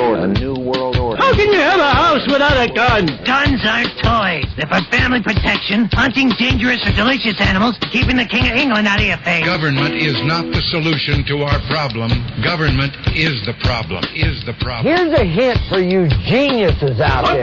order. A new world order. How can you have a house without a gun? Guns aren't toys. They're for family protection, hunting dangerous or delicious animals, keeping the King of England out of your face. Government is not the solution to our problem. Government is the problem. Here's a hint for you geniuses out there.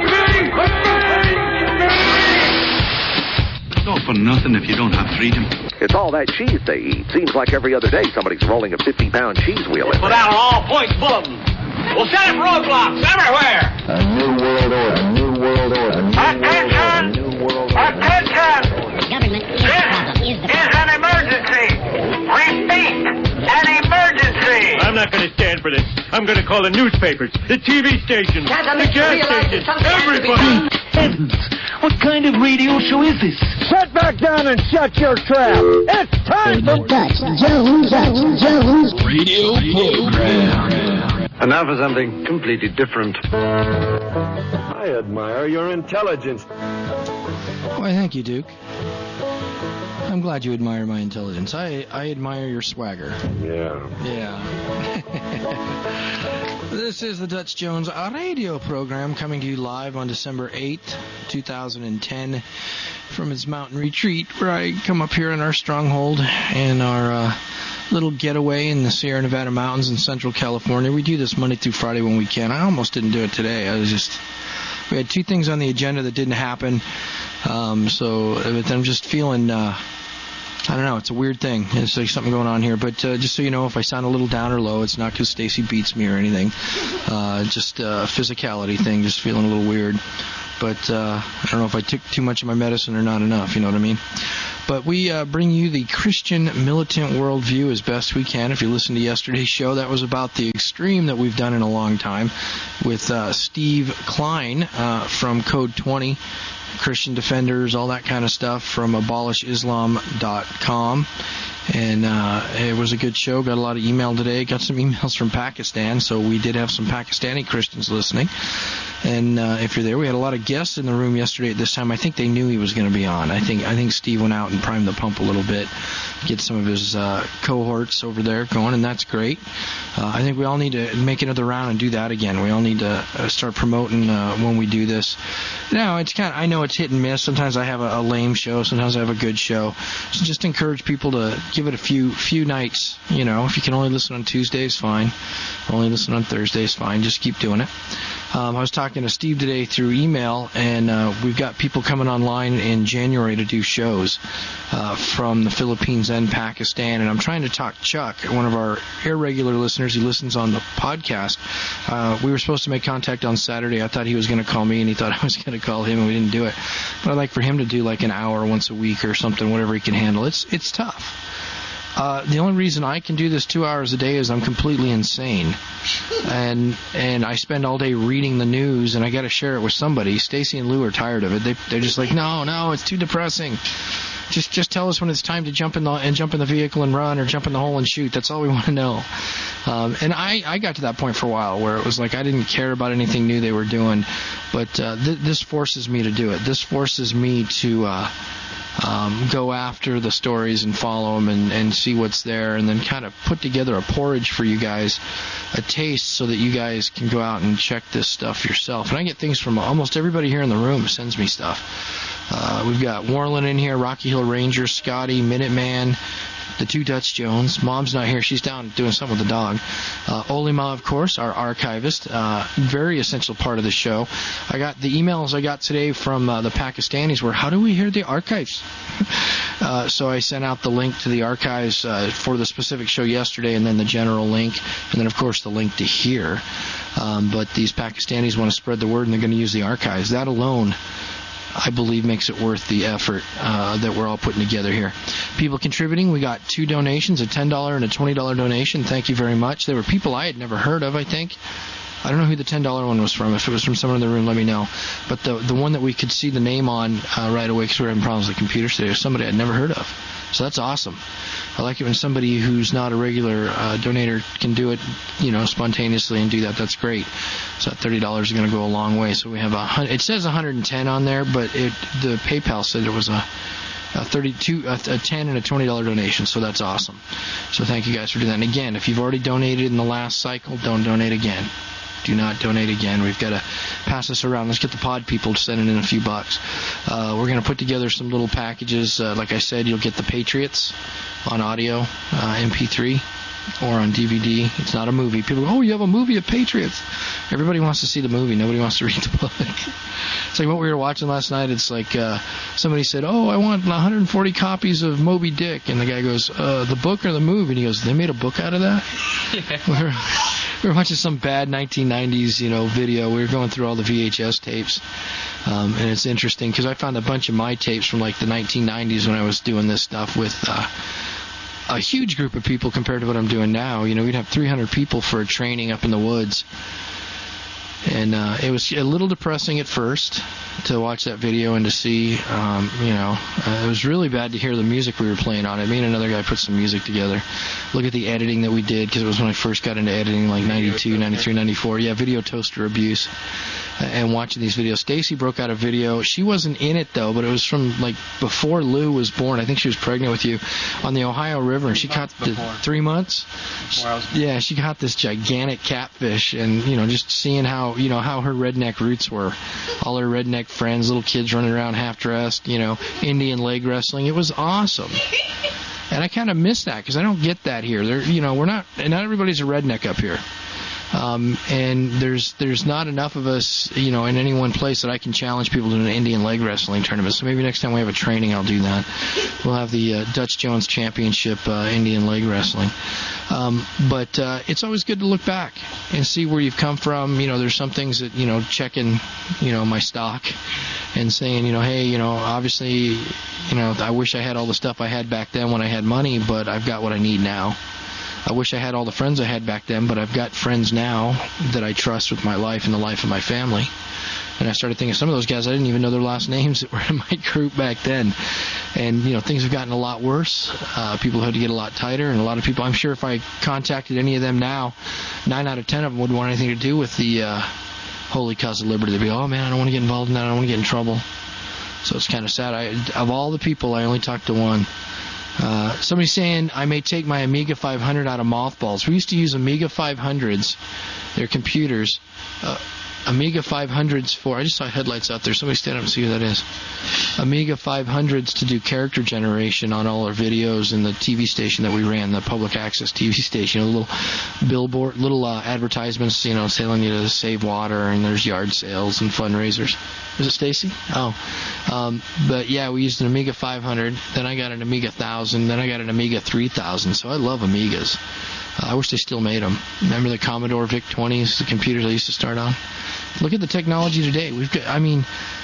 It's all for nothing if you don't have freedom. It's all that cheese they eat. Seems like every other day somebody's rolling a 50-pound cheese wheel in. Put out all points bulletin. We'll set up roadblocks everywhere. A new world order. A new world order. Attention! Government is the problem. This is an emergency. Repeat, an emergency. I'm not going to stand for this. I'm going to call the newspapers, the TV stations, the gas stations, everybody. Heavens, what kind of radio show is this? Sit back down and shut your trap. It's time for Dutch Jones radio program. And now for something completely different. I admire your intelligence. Why, thank you, Duke. I'm glad you admire my intelligence. I admire your swagger. Yeah. This is the Dutch Jones radio program coming to you live on December 8th, 2010 from his mountain retreat where I come up here in our stronghold in our little getaway in the Sierra Nevada mountains in Central California. We do this Monday through Friday when we can. I almost didn't do it today. We had two things on the agenda that didn't happen. But I'm just feeling, I don't know, it's a weird thing. It's like something going on here. But just so you know, if I sound a little down or low, it's not because Stacy beats me or anything. Just a physicality thing, just feeling a little weird. But I don't know if I took too much of my medicine or not enough, you know what I mean? But we bring you the Christian militant worldview as best we can. If you listened to yesterday's show, that was about the extreme that we've done in a long time with Steve Klein from Code 20, Christian Defenders, all that kind of stuff from abolishislam.com. And it was a good show. Got a lot of email today. Got some emails from Pakistan, so we did have some Pakistani Christians listening. And if you're there, we had a lot of guests in the room yesterday at this time. I think they knew he was going to be on. I think Steve went out and primed the pump a little bit, get some of his cohorts over there going, and that's great. I think we all need to make another round and do that again. We all need to start promoting when we do this. Now, I know it's hit and miss. Sometimes I have a lame show. Sometimes I have a good show. So just encourage people to give it a few nights. You know, if you can only listen on Tuesdays, fine. Only listen on Thursdays, fine. Just keep doing it. I was talking to Steve today through email, and we've got people coming online in January to do shows from the Philippines and Pakistan. And I'm trying to talk Chuck, one of our irregular listeners who listens on the podcast. We were supposed to make contact on Saturday. I thought he was going to call me, and he thought I was going to call him, and we didn't do it. But I'd like for him to do like an hour once a week or something, whatever he can handle. It's tough. The only reason I can do this 2 hours a day is I'm completely insane, and I spend all day reading the news, and I got to share it with somebody. Stacy and Lou are tired of it. They're just like, no, it's too depressing. Just tell us when it's time to jump in the vehicle and run, or jump in the hole and shoot. That's all we want to know. And I got to that point for a while where it was like I didn't care about anything new they were doing, but this forces me to do it. This forces me to go after the stories and follow them and see what's there, and then kind of put together a porridge for you guys, a taste, so that you guys can go out and check this stuff yourself. And I get things from almost everybody here in the room sends me stuff. We've got Warlin in here, Rocky Hill Rangers, Scotty, Minuteman, the two Dutch Jones. Mom's not here. She's down doing something with the dog. Olima, of course, our archivist. Very essential part of the show. I got the emails I got today from the Pakistanis were, how do we hear the archives? So I sent out the link to the archives for the specific show yesterday, and then the general link, and then, of course, the link to here. But these Pakistanis want to spread the word, and they're going to use the archives. That alone, I believe, makes it worth the effort that we're all putting together here. People contributing, we got 2 donations, a $10 and a $20 donation. Thank you very much. They were people I had never heard of, I think. I don't know who the $10 one was from. If it was from someone in the room, let me know. But the one that we could see the name on right away, because we were having problems with the computer today, was somebody I'd never heard of. So that's awesome. I like it when somebody who's not a regular donator can do it, spontaneously and do that. That's great. So that $30 is going to go a long way. So we have it says 110 on there, but the PayPal said it was a 10 and a $20 donation. So that's awesome. So thank you guys for doing that. And again, if you've already donated in the last cycle, don't donate again. Do not donate again. We've got to pass this around. Let's get the pod people sending in a few bucks. We're going to put together some little packages. Like I said, you'll get the Patriots on audio, MP3, or on DVD. It's not a movie. People go, oh, you have a movie of Patriots. Everybody wants to see the movie. Nobody wants to read the book. It's like what we were watching last night. It's like somebody said, oh, I want 140 copies of Moby Dick. And the guy goes, the book or the movie? And he goes, they made a book out of that? We were watching some bad 1990s, video. We were going through all the VHS tapes. And it's interesting because I found a bunch of my tapes from like the 1990s when I was doing this stuff with a huge group of people compared to what I'm doing now. We'd have 300 people for a training up in the woods. And it was a little depressing at first to watch that video and to see, it was really bad to hear the music we were playing on it. Me and another guy put some music together. Look at the editing that we did, because it was when I first got into editing, like 92, 93, 94. Yeah, video toaster abuse. And watching these videos. Stacy broke out a video. She wasn't in it, though, but it was from, like, before Lou was born. I think she was pregnant with you on the Ohio River. And she caught 3 months? Yeah, she caught this gigantic catfish. And, just seeing how her redneck roots were. All her redneck friends, little kids running around half-dressed, Indian leg wrestling. It was awesome. And I kind of miss that, because I don't get that here. Not everybody's a redneck up here. And there's not enough of us, in any one place that I can challenge people to an Indian leg wrestling tournament. So maybe next time we have a training, I'll do that. We'll have the Dutch Jones Championship Indian leg wrestling. But it's always good to look back and see where you've come from. There's some things that, checking, my stock and saying, hey, obviously, I wish I had all the stuff I had back then when I had money, but I've got what I need now. I wish I had all the friends I had back then, but I've got friends now that I trust with my life and the life of my family. And I started thinking some of those guys, I didn't even know their last names that were in my group back then. And, things have gotten a lot worse. People had to get a lot tighter, and a lot of people, I'm sure if I contacted any of them now, 9 out of 10 of them wouldn't want anything to do with the Holy Cause of Liberty. They'd be, oh, man, I don't want to get involved in that. I don't want to get in trouble. So it's kind of sad. Of all the people, I only talked to one. Somebody's saying I may take my Amiga 500 out of mothballs. We used to use Amiga 500s. They're computers. Amiga 500s for... I just saw headlights out there. Somebody stand up and see who that is. Amiga 500s to do character generation on all our videos in the TV station that we ran, the public access TV station. A little billboard, little advertisements, telling you to save water, and there's yard sales and fundraisers. Was it Stacy? Oh. But yeah, we used an Amiga 500. Then I got an Amiga 1000. Then I got an Amiga 3000. So I love Amigas. I wish they still made them. Remember the Commodore VIC-20s, the computers I used to start on? Look at the technology today. I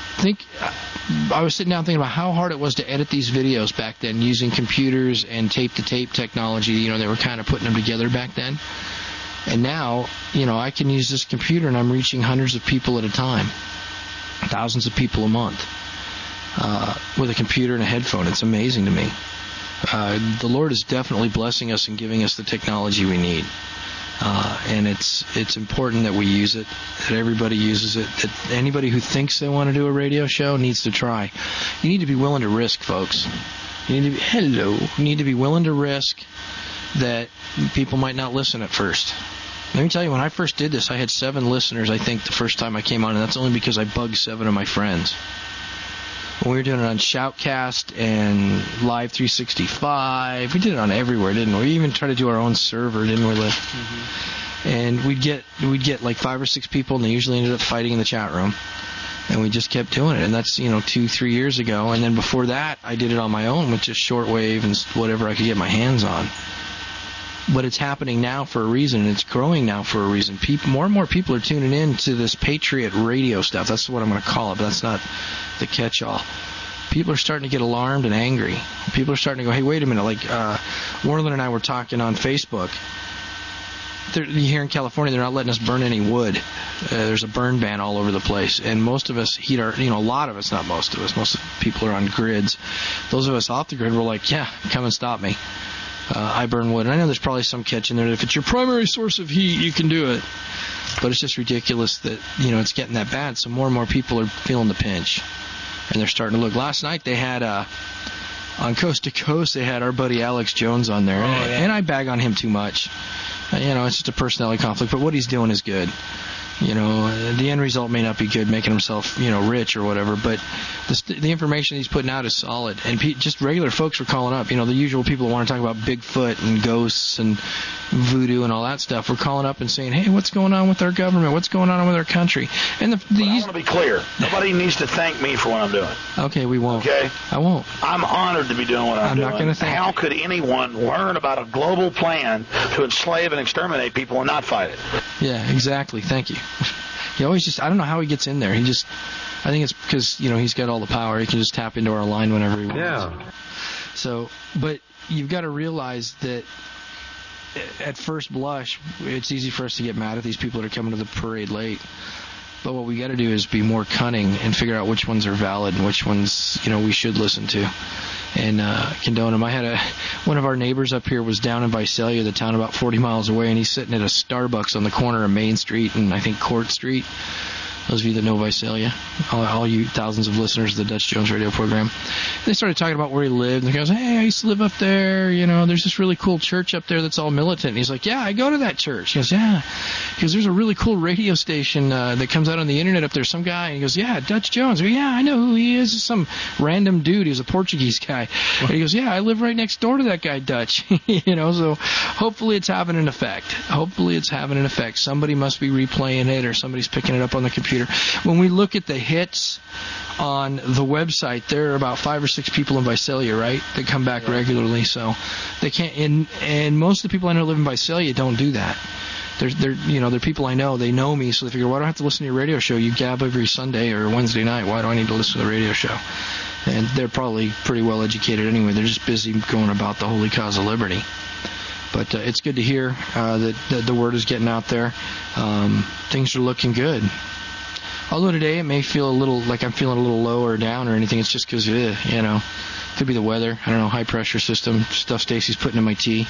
was sitting down thinking about how hard it was to edit these videos back then using computers and tape-to-tape technology. They were kind of putting them together back then. And now, I can use this computer and I'm reaching hundreds of people at a time. Thousands of people a month with a computer and a headphone. It's amazing to me. The Lord is definitely blessing us and giving us the technology we need. And it's important that we use it, that everybody uses it, that anybody who thinks they want to do a radio show needs to try. You need to be willing to risk, folks. You need to be willing to risk that people might not listen at first. Let me tell you, when I first did this, I had 7 listeners, I think, the first time I came on, and that's only because I bugged 7 of my friends. When we were doing it on Shoutcast and Live 365, we did it on everywhere, didn't we? We even tried to do our own server, didn't we, Liv? Mm-hmm. And we'd get like 5 or 6 people, and they usually ended up fighting in the chat room. And we just kept doing it, and that's 2-3 years ago. And then before that, I did it on my own with just shortwave and whatever I could get my hands on. But it's happening now for a reason, and it's growing now for a reason. More and more people are tuning in to this Patriot radio stuff. That's what I'm going to call it, but that's not the catch-all. People are starting to get alarmed and angry. People are starting to go, hey, wait a minute. Like Warland and I were talking on Facebook. Here in California, they're not letting us burn any wood. There's a burn ban all over the place. And most of us heat our, a lot of us, not most of us, most of people are on grids. Those of us off the grid were like, yeah, come and stop me. I burn wood. And I know there's probably some catch in there that if it's your primary source of heat, you can do it. But it's just ridiculous that, it's getting that bad. So more and more people are feeling the pinch. And they're starting to look. Last night they had, on Coast to Coast, they had our buddy Alex Jones on there. And I bag on him too much. It's just a personality conflict. But what he's doing is good. You know, the end result may not be good, making himself, you know, rich or whatever, but the information he's putting out is solid. And just regular folks were calling up. You know, the usual people who want to talk about Bigfoot and ghosts and voodoo and all that stuff were calling up and saying, hey, what's going on with our government? What's going on with our country? And I want to be clear. Nobody needs to thank me for what I'm doing. Okay, we won't. Okay? I won't. I'm honored to be doing what I'm doing. not going to thank How could anyone learn about a global plan to enslave and exterminate people and not fight it? Yeah, exactly. Thank you. He always just, I don't know how he gets in there. I think it's because, you know, he's got all the power. He can just tap into our line whenever he wants. Yeah. So, but you've got to realize that at first blush, it's easy for us to get mad at these people that are coming to the parade late. But what we got to do is be more cunning and figure out which ones are valid and which ones, you know, we should listen to and condone them. I had one of our neighbors up here was down in Visalia, the town about 40 miles away, and he's sitting at a Starbucks on the corner of Main Street and I think Court Street. Those of you that know Visalia, all you thousands of listeners of the Dutch Jones radio program. They started talking about where he lived. And he goes, hey, I used to live up there. You know, there's this really cool church up there that's all militant. And he's like, yeah, I go to that church. He goes, yeah. He goes, there's a really cool radio station that comes out on the internet up there. Some guy. And he goes, yeah, Dutch Jones. I go, yeah, I know who he is. Some random dude. He's a Portuguese guy. And he goes, yeah, I live right next door to that guy, Dutch. You know, so hopefully it's having an effect. Somebody must be replaying it or somebody's picking it up on the computer. When we look at the hits on the website, there are about 5 or 6 people in Visalia, right, that come back regularly. So they can't. And most of the people I know live in Visalia don't do that. They're people I know. They know me, so they figure, why do I have to listen to your radio show? You gab every Sunday or Wednesday night. Why do I need to listen to the radio show? And they're probably pretty well educated anyway. They're just busy going about the holy cause of liberty. But it's good to hear that the word is getting out there. Things are looking good. Although today it may feel a little like I'm feeling a little low or down or anything. It's just because, you know, could be the weather. I don't know, high pressure system, stuff Stacy's putting in my tea.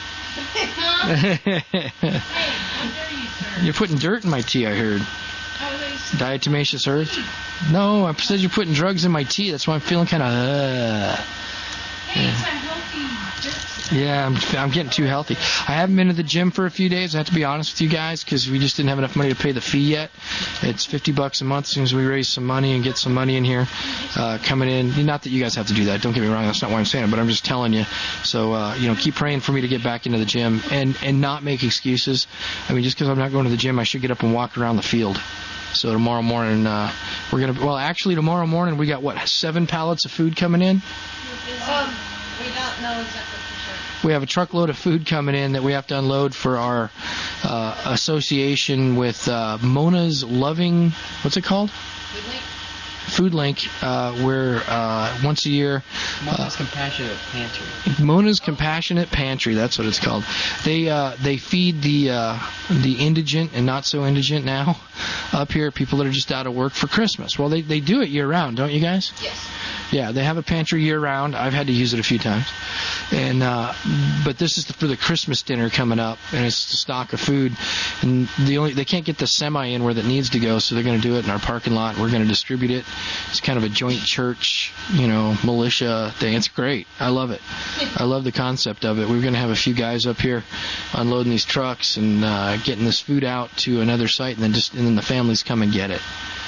Hey, how dare you, sir? You're putting dirt in my tea, I heard. Diatomaceous earth? No, I said you're putting drugs in my tea. That's why I'm feeling kind of... Hey, it's a healthy dirt. Yeah, I'm getting too healthy. I haven't been to the gym for a few days. I have to be honest with you guys because we just didn't have enough money to pay the fee yet. It's $50 a month as soon as we raise some money and get some money in here coming in. Not that you guys have to do that. Don't get me wrong. That's not why I'm saying it, but I'm just telling you. So, keep praying for me to get back into the gym and not make excuses. I mean, just because I'm not going to the gym, I should get up and walk around the field. So tomorrow morning, tomorrow morning we got, 7 pallets of food coming in? We don't know exactly for sure. We have a truckload of food coming in that we have to unload for our association with Mona's Loving, what's it called? Food Link, where once a year... Mona's Compassionate Pantry. Mona's Compassionate Pantry, that's what it's called. They feed the indigent and not so indigent now up here, people that are just out of work for Christmas. Well, they do it year-round, don't you guys? Yes. Yeah, they have a pantry year-round. I've had to use it a few times. And but this is for the Christmas dinner coming up, and it's the stock of food. And they can't get the semi in where that needs to go, so they're going to do it in our parking lot. We're going to distribute it. It's kind of a joint church, militia thing. It's great. I love it. I love the concept of it. We're going to have a few guys up here unloading these trucks and getting this food out to another site, and then the families come and get it.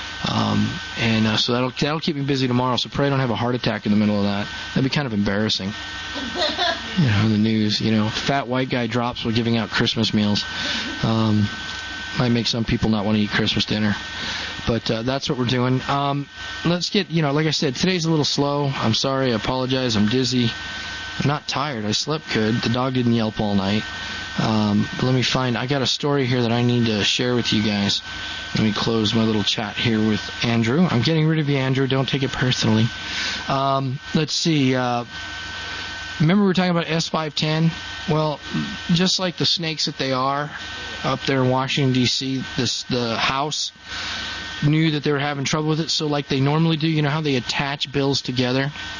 So that'll keep me busy tomorrow. So pray I don't have a heart attack in the middle of that. That'd be kind of embarrassing. In the news, fat white guy drops while giving out Christmas meals. Might make some people not want to eat Christmas dinner. But that's what we're doing. Let's get, like I said, today's a little slow. I'm sorry. I apologize. I'm dizzy. I'm not tired. I slept good. The dog didn't yelp all night. Let me find, I got a story here that I need to share with you guys. Let me close my little chat here with Andrew. I'm getting rid of you, Andrew. Don't take it personally. Let's see. Remember we were talking about S510? Well, just like the snakes that they are up there in Washington, D.C., the House knew that they were having trouble with it. So like they normally do, how they attach bills together?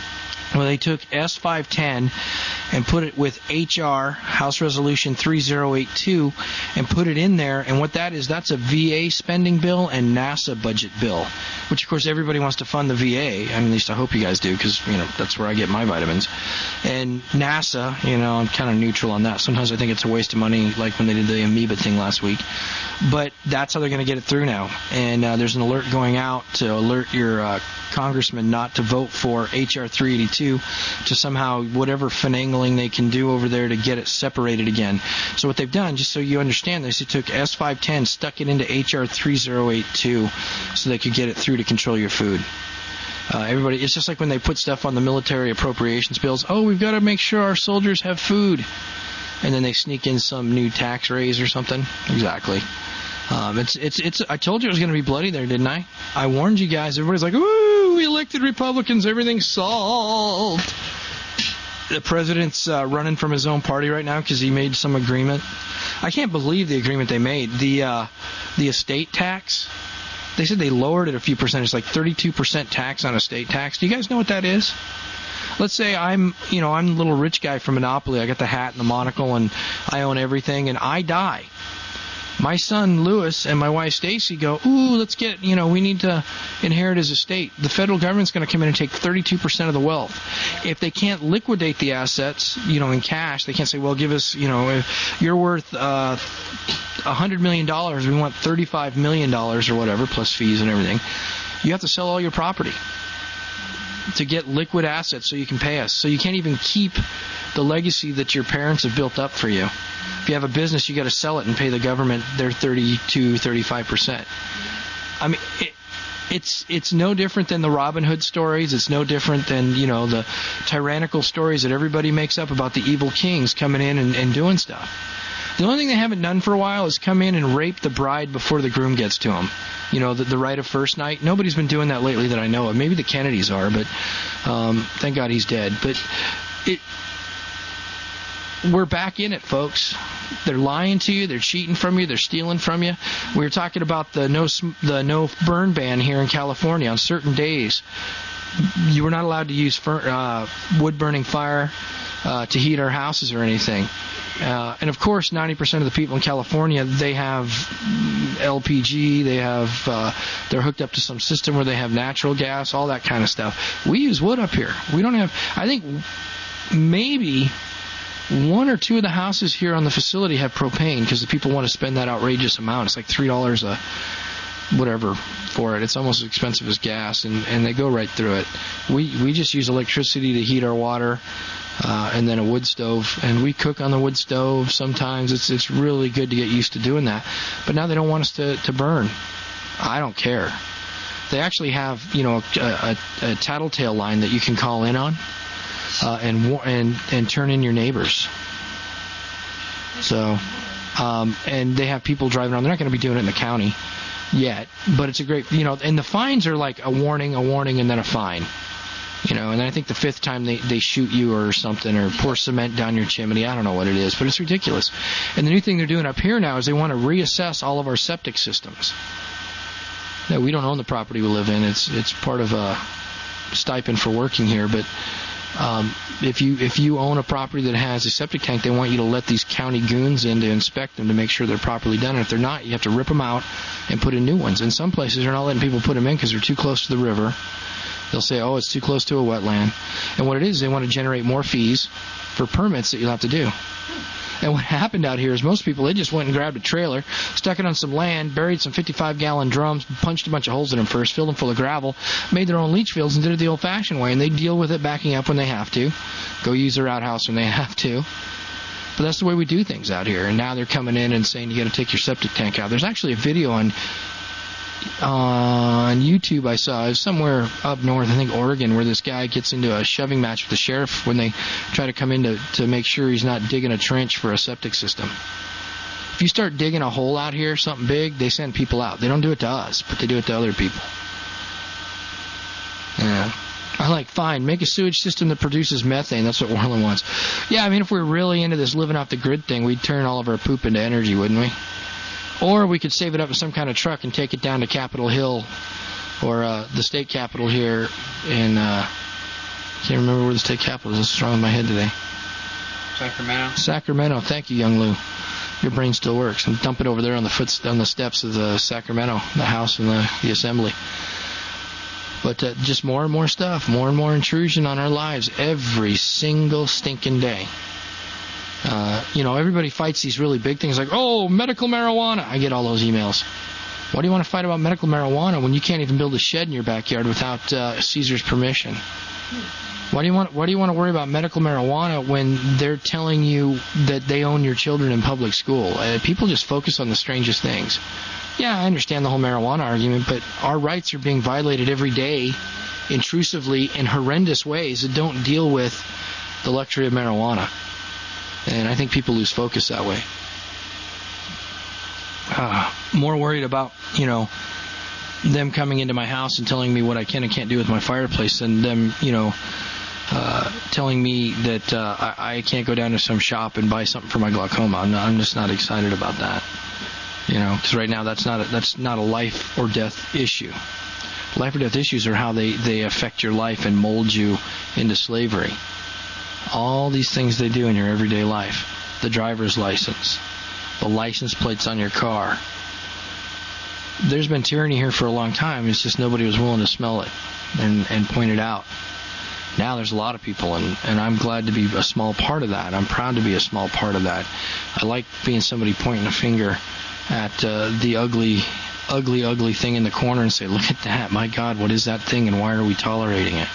Well, they took S510 and put it with HR, House Resolution 3082, and put it in there. And what that is, that's a VA spending bill and NASA budget bill, which, of course, everybody wants to fund the VA. I mean, at least I hope you guys do, because, that's where I get my vitamins. And NASA, I'm kind of neutral on that. Sometimes I think it's a waste of money, like when they did the amoeba thing last week. But that's how they're going to get it through now. And there's an alert going out to alert your congressman not to vote for HR 382 to somehow whatever finagling they can do over there to get it separated again. So what they've done, just so you understand this, they took S510, stuck it into HR 3082 so they could get it through to control your food. Everybody, it's just like when they put stuff on the military appropriations bills. Oh, we've got to make sure our soldiers have food. And then they sneak in some new tax raise or something. Exactly. It's. I told you it was going to be bloody there, didn't I? I warned you guys. Everybody's like, ooh, we elected Republicans. Everything's solved. The president's running from his own party right now because he made some agreement. I can't believe the agreement they made. The estate tax. They said they lowered it a few percent. It's like 32% tax on estate tax. Do you guys know what that is? Let's say I'm the little rich guy from Monopoly. I got the hat and the monocle, and I own everything, and I die. My son Lewis and my wife Stacy go, ooh, let's get, we need to inherit his estate. The federal government's going to come in and take 32% of the wealth. If they can't liquidate the assets, in cash, they can't say, well, give us, if you're worth $100 million, we want $35 million or whatever, plus fees and everything. You have to sell all your property to get liquid assets so you can pay us. So you can't even keep the legacy that your parents have built up for you. If you have a business, you got to sell it and pay the government their 35%. I mean, it's no different than the Robin Hood stories. It's no different than, the tyrannical stories that everybody makes up about the evil kings coming in and doing stuff. The only thing they haven't done for a while is come in and rape the bride before the groom gets to them. The right of first night. Nobody's been doing that lately that I know of. Maybe the Kennedys are, but thank God he's dead. But we're back in it, folks. They're lying to you. They're cheating from you. They're stealing from you. We were talking about the no burn ban here in California on certain days. You were not allowed to use wood burning fire to heat our houses or anything. And of course, 90% of the people in California, they have LPG. They're hooked up to some system where they have natural gas, all that kind of stuff. We use wood up here. We don't have. I think maybe one or two of the houses here on the facility have propane because the people want to spend that outrageous amount. It's like $3 a whatever for it. It's almost as expensive as gas, and they go right through it. We just use electricity to heat our water, and then a wood stove, and we cook on the wood stove sometimes. It's really good to get used to doing that. But now they don't want us to burn. I don't care. They actually have a tattletale line that you can call in on. And turn in your neighbors. So, and they have people driving around. They're not going to be doing it in the county yet, but it's a great, and the fines are like a warning, and then a fine. And I think the fifth time they shoot you or something, or pour cement down your chimney. I don't know what it is, but it's ridiculous. And the new thing they're doing up here now is they want to reassess all of our septic systems. No, we don't own the property we live in. It's part of a stipend for working here, but if you own a property that has a septic tank, they want you to let these county goons in to inspect them to make sure they're properly done. And if they're not, you have to rip them out and put in new ones. In some places, they're not letting people put them in because they're too close to the river. They'll say, oh, it's too close to a wetland. And what it is, they want to generate more fees for permits that you'll have to do. And what happened out here is most people, they just went and grabbed a trailer, stuck it on some land, buried some 55-gallon drums, punched a bunch of holes in them first, filled them full of gravel, made their own leach fields, and did it the old-fashioned way. And they deal with it backing up when they have to, go use their outhouse when they have to. But that's the way we do things out here. And now they're coming in and saying you got to take your septic tank out. There's actually a video on YouTube I saw. It was somewhere up north, I think Oregon, where this guy gets into a shoving match with the sheriff when they try to come in to make sure he's not digging a trench for a septic system. If you start digging a hole out here, something big, they send people out. They don't do it to us, but they do it to other people. Yeah. I'm like, fine, make a sewage system that produces methane. That's what Warland wants. Yeah, I mean, if we're really into this living off the grid thing, we'd turn all of our poop into energy, wouldn't we? Or we could save it up in some kind of truck and take it down to Capitol Hill or the state capitol here in Can't remember where the state capital is. It's wrong in my head today. Sacramento. Thank you, Young Lou. Your brain still works. I'm dumping over there on the steps of the Sacramento, the House and the Assembly. But just more and more stuff, more and more intrusion on our lives every single stinking day. Everybody fights these really big things like, oh, medical marijuana. I get all those emails. Why do you want to fight about medical marijuana when you can't even build a shed in your backyard without Caesar's permission? Why do you want to worry about medical marijuana when they're telling you that they own your children in public school? People just focus on the strangest things. Yeah, I understand the whole marijuana argument, but our rights are being violated every day, intrusively, in horrendous ways that don't deal with the luxury of marijuana. And I think people lose focus that way. More worried about, them coming into my house and telling me what I can and can't do with my fireplace than them, telling me that I can't go down to some shop and buy something for my glaucoma. I'm just not excited about that. Because right now that's not a life or death issue. Life or death issues are how they affect your life and mold you into slavery. All these things they do in your everyday life. The driver's license, the license plates on your car. There's been tyranny here for a long time. It's just nobody was willing to smell it and point it out. Now there's a lot of people, and I'm glad to be a small part of that. I'm proud to be a small part of that. I like being somebody pointing a finger at the ugly thing in the corner and say, look at that. My God, what is that thing, and why are we tolerating it?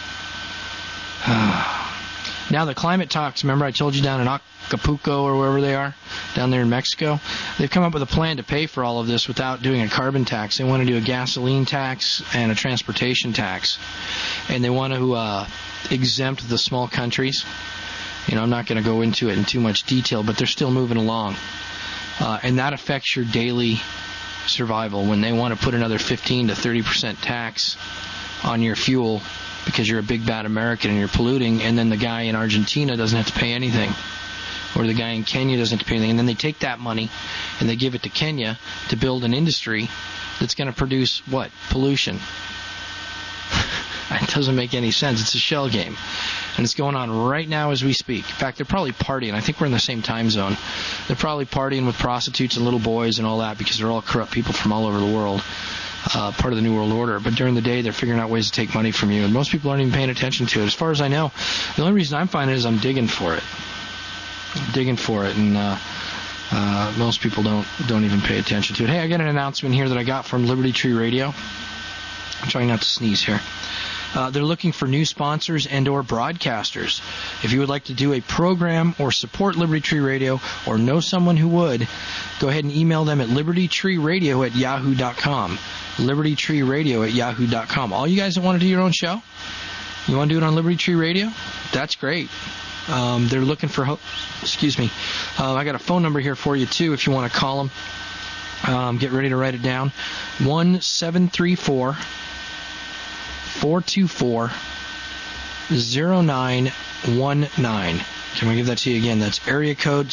Now the climate talks, remember I told you down in Acapulco or wherever they are, down there in Mexico, they've come up with a plan to pay for all of this without doing a carbon tax. They want to do a gasoline tax and a transportation tax. And they want to exempt the small countries. I'm not going to go into it in too much detail, but they're still moving along. And that affects your daily survival when they want to put another 15 to 30% tax on your fuel because you're a big bad American and you're polluting, and then the guy in Argentina doesn't have to pay anything, or the guy in Kenya doesn't have to pay anything, and then they take that money and they give it to Kenya to build an industry that's going to produce what? Pollution. It doesn't make any sense. It's a shell game. And it's going on right now as we speak. In fact, they're probably partying. I think we're in the same time zone. They're probably partying with prostitutes and little boys and all that because they're all corrupt people from all over the world, part of the New World Order. But during the day, they're figuring out ways to take money from you. And most people aren't even paying attention to it. As far as I know, the only reason I'm finding it is I'm digging for it. And most people don't even pay attention to it. Hey, I got an announcement here that I got from Liberty Tree Radio. I'm trying not to sneeze here. They're looking for new sponsors and or broadcasters. If you would like to do a program or support Liberty Tree Radio or know someone who would, go ahead and email them at libertytreeradio@yahoo.com. libertytreeradio@yahoo.com. All you guys that want to do your own show, you want to do it on Liberty Tree Radio? That's great. They're looking for I got a phone number here for you, too, if you want to call them. Get ready to write it down. 1-734-424-0919. Can we give that to you again? That's area code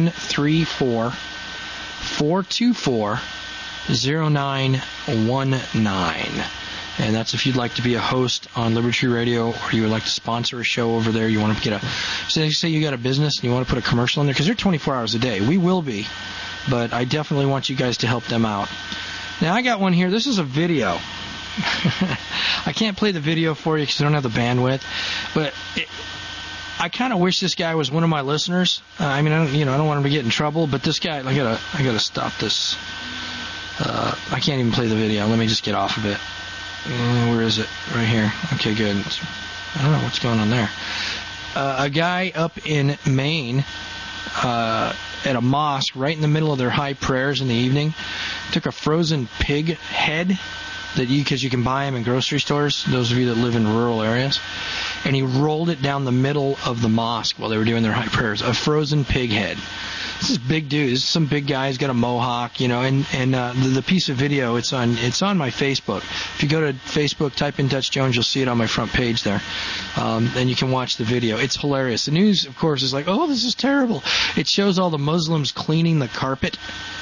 734-424-0919. And that's if you'd like to be a host on Liberty Tree Radio, or you would like to sponsor a show over there. You want to say you got a business and you want to put a commercial in there, because they're 24 hours a day. We will be, but I definitely want you guys to help them out. Now I got one here. This is a video. I can't play the video for you because I don't have the bandwidth, but I kind of wish this guy was one of my listeners. I don't want him to get in trouble, but this guy, I gotta stop this. I can't even play the video. Let me just get off of it. Where is it? Right here. Okay, good. I don't know what's going on there. A guy up in Maine at a mosque right in the middle of their high prayers in the evening took a frozen pig head because you can buy them in grocery stores, those of you that live in rural areas, and he rolled it down the middle of the mosque while they were doing their high prayers. A frozen pig head. This is big dude. This is some big guy. He's got a mohawk, and the piece of video, it's on my Facebook. If you go to Facebook, type in Dutch Jones, you'll see it on my front page there, and you can watch the video. It's hilarious. The news, of course, is like, oh, this is terrible. It shows all the Muslims cleaning the carpet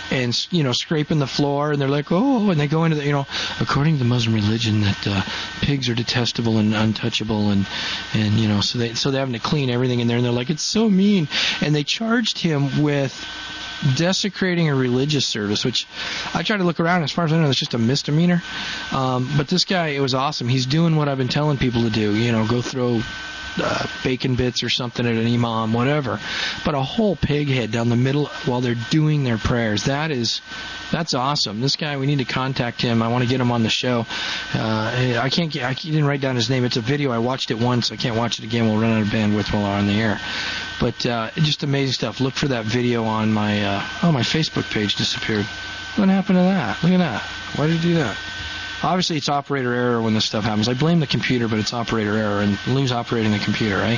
and scraping the floor, and they're like, oh, and they go into the, according to the Muslim religion that pigs are detestable and untouchable, and so they're having to clean everything in there, and they're like, it's so mean, and they charged him with desecrating a religious service, which I try to look around. As far as I know, it's just a misdemeanor. But this guy, it was awesome. He's doing what I've been telling people to do. Go throw bacon bits or something at an imam, whatever. But a whole pig head down the middle while they're doing their prayers. That's awesome. This guy, we need to contact him. I want to get him on the show. I didn't write down his name. It's a video. I watched it once. I can't watch it again. We'll run out of bandwidth while we're on the air. But just amazing stuff. Look for that video on my my Facebook page disappeared. What happened to that? Look at that. Why did he do that? Obviously, it's operator error when this stuff happens. I blame the computer, but it's operator error, and Lou's operating the computer, right?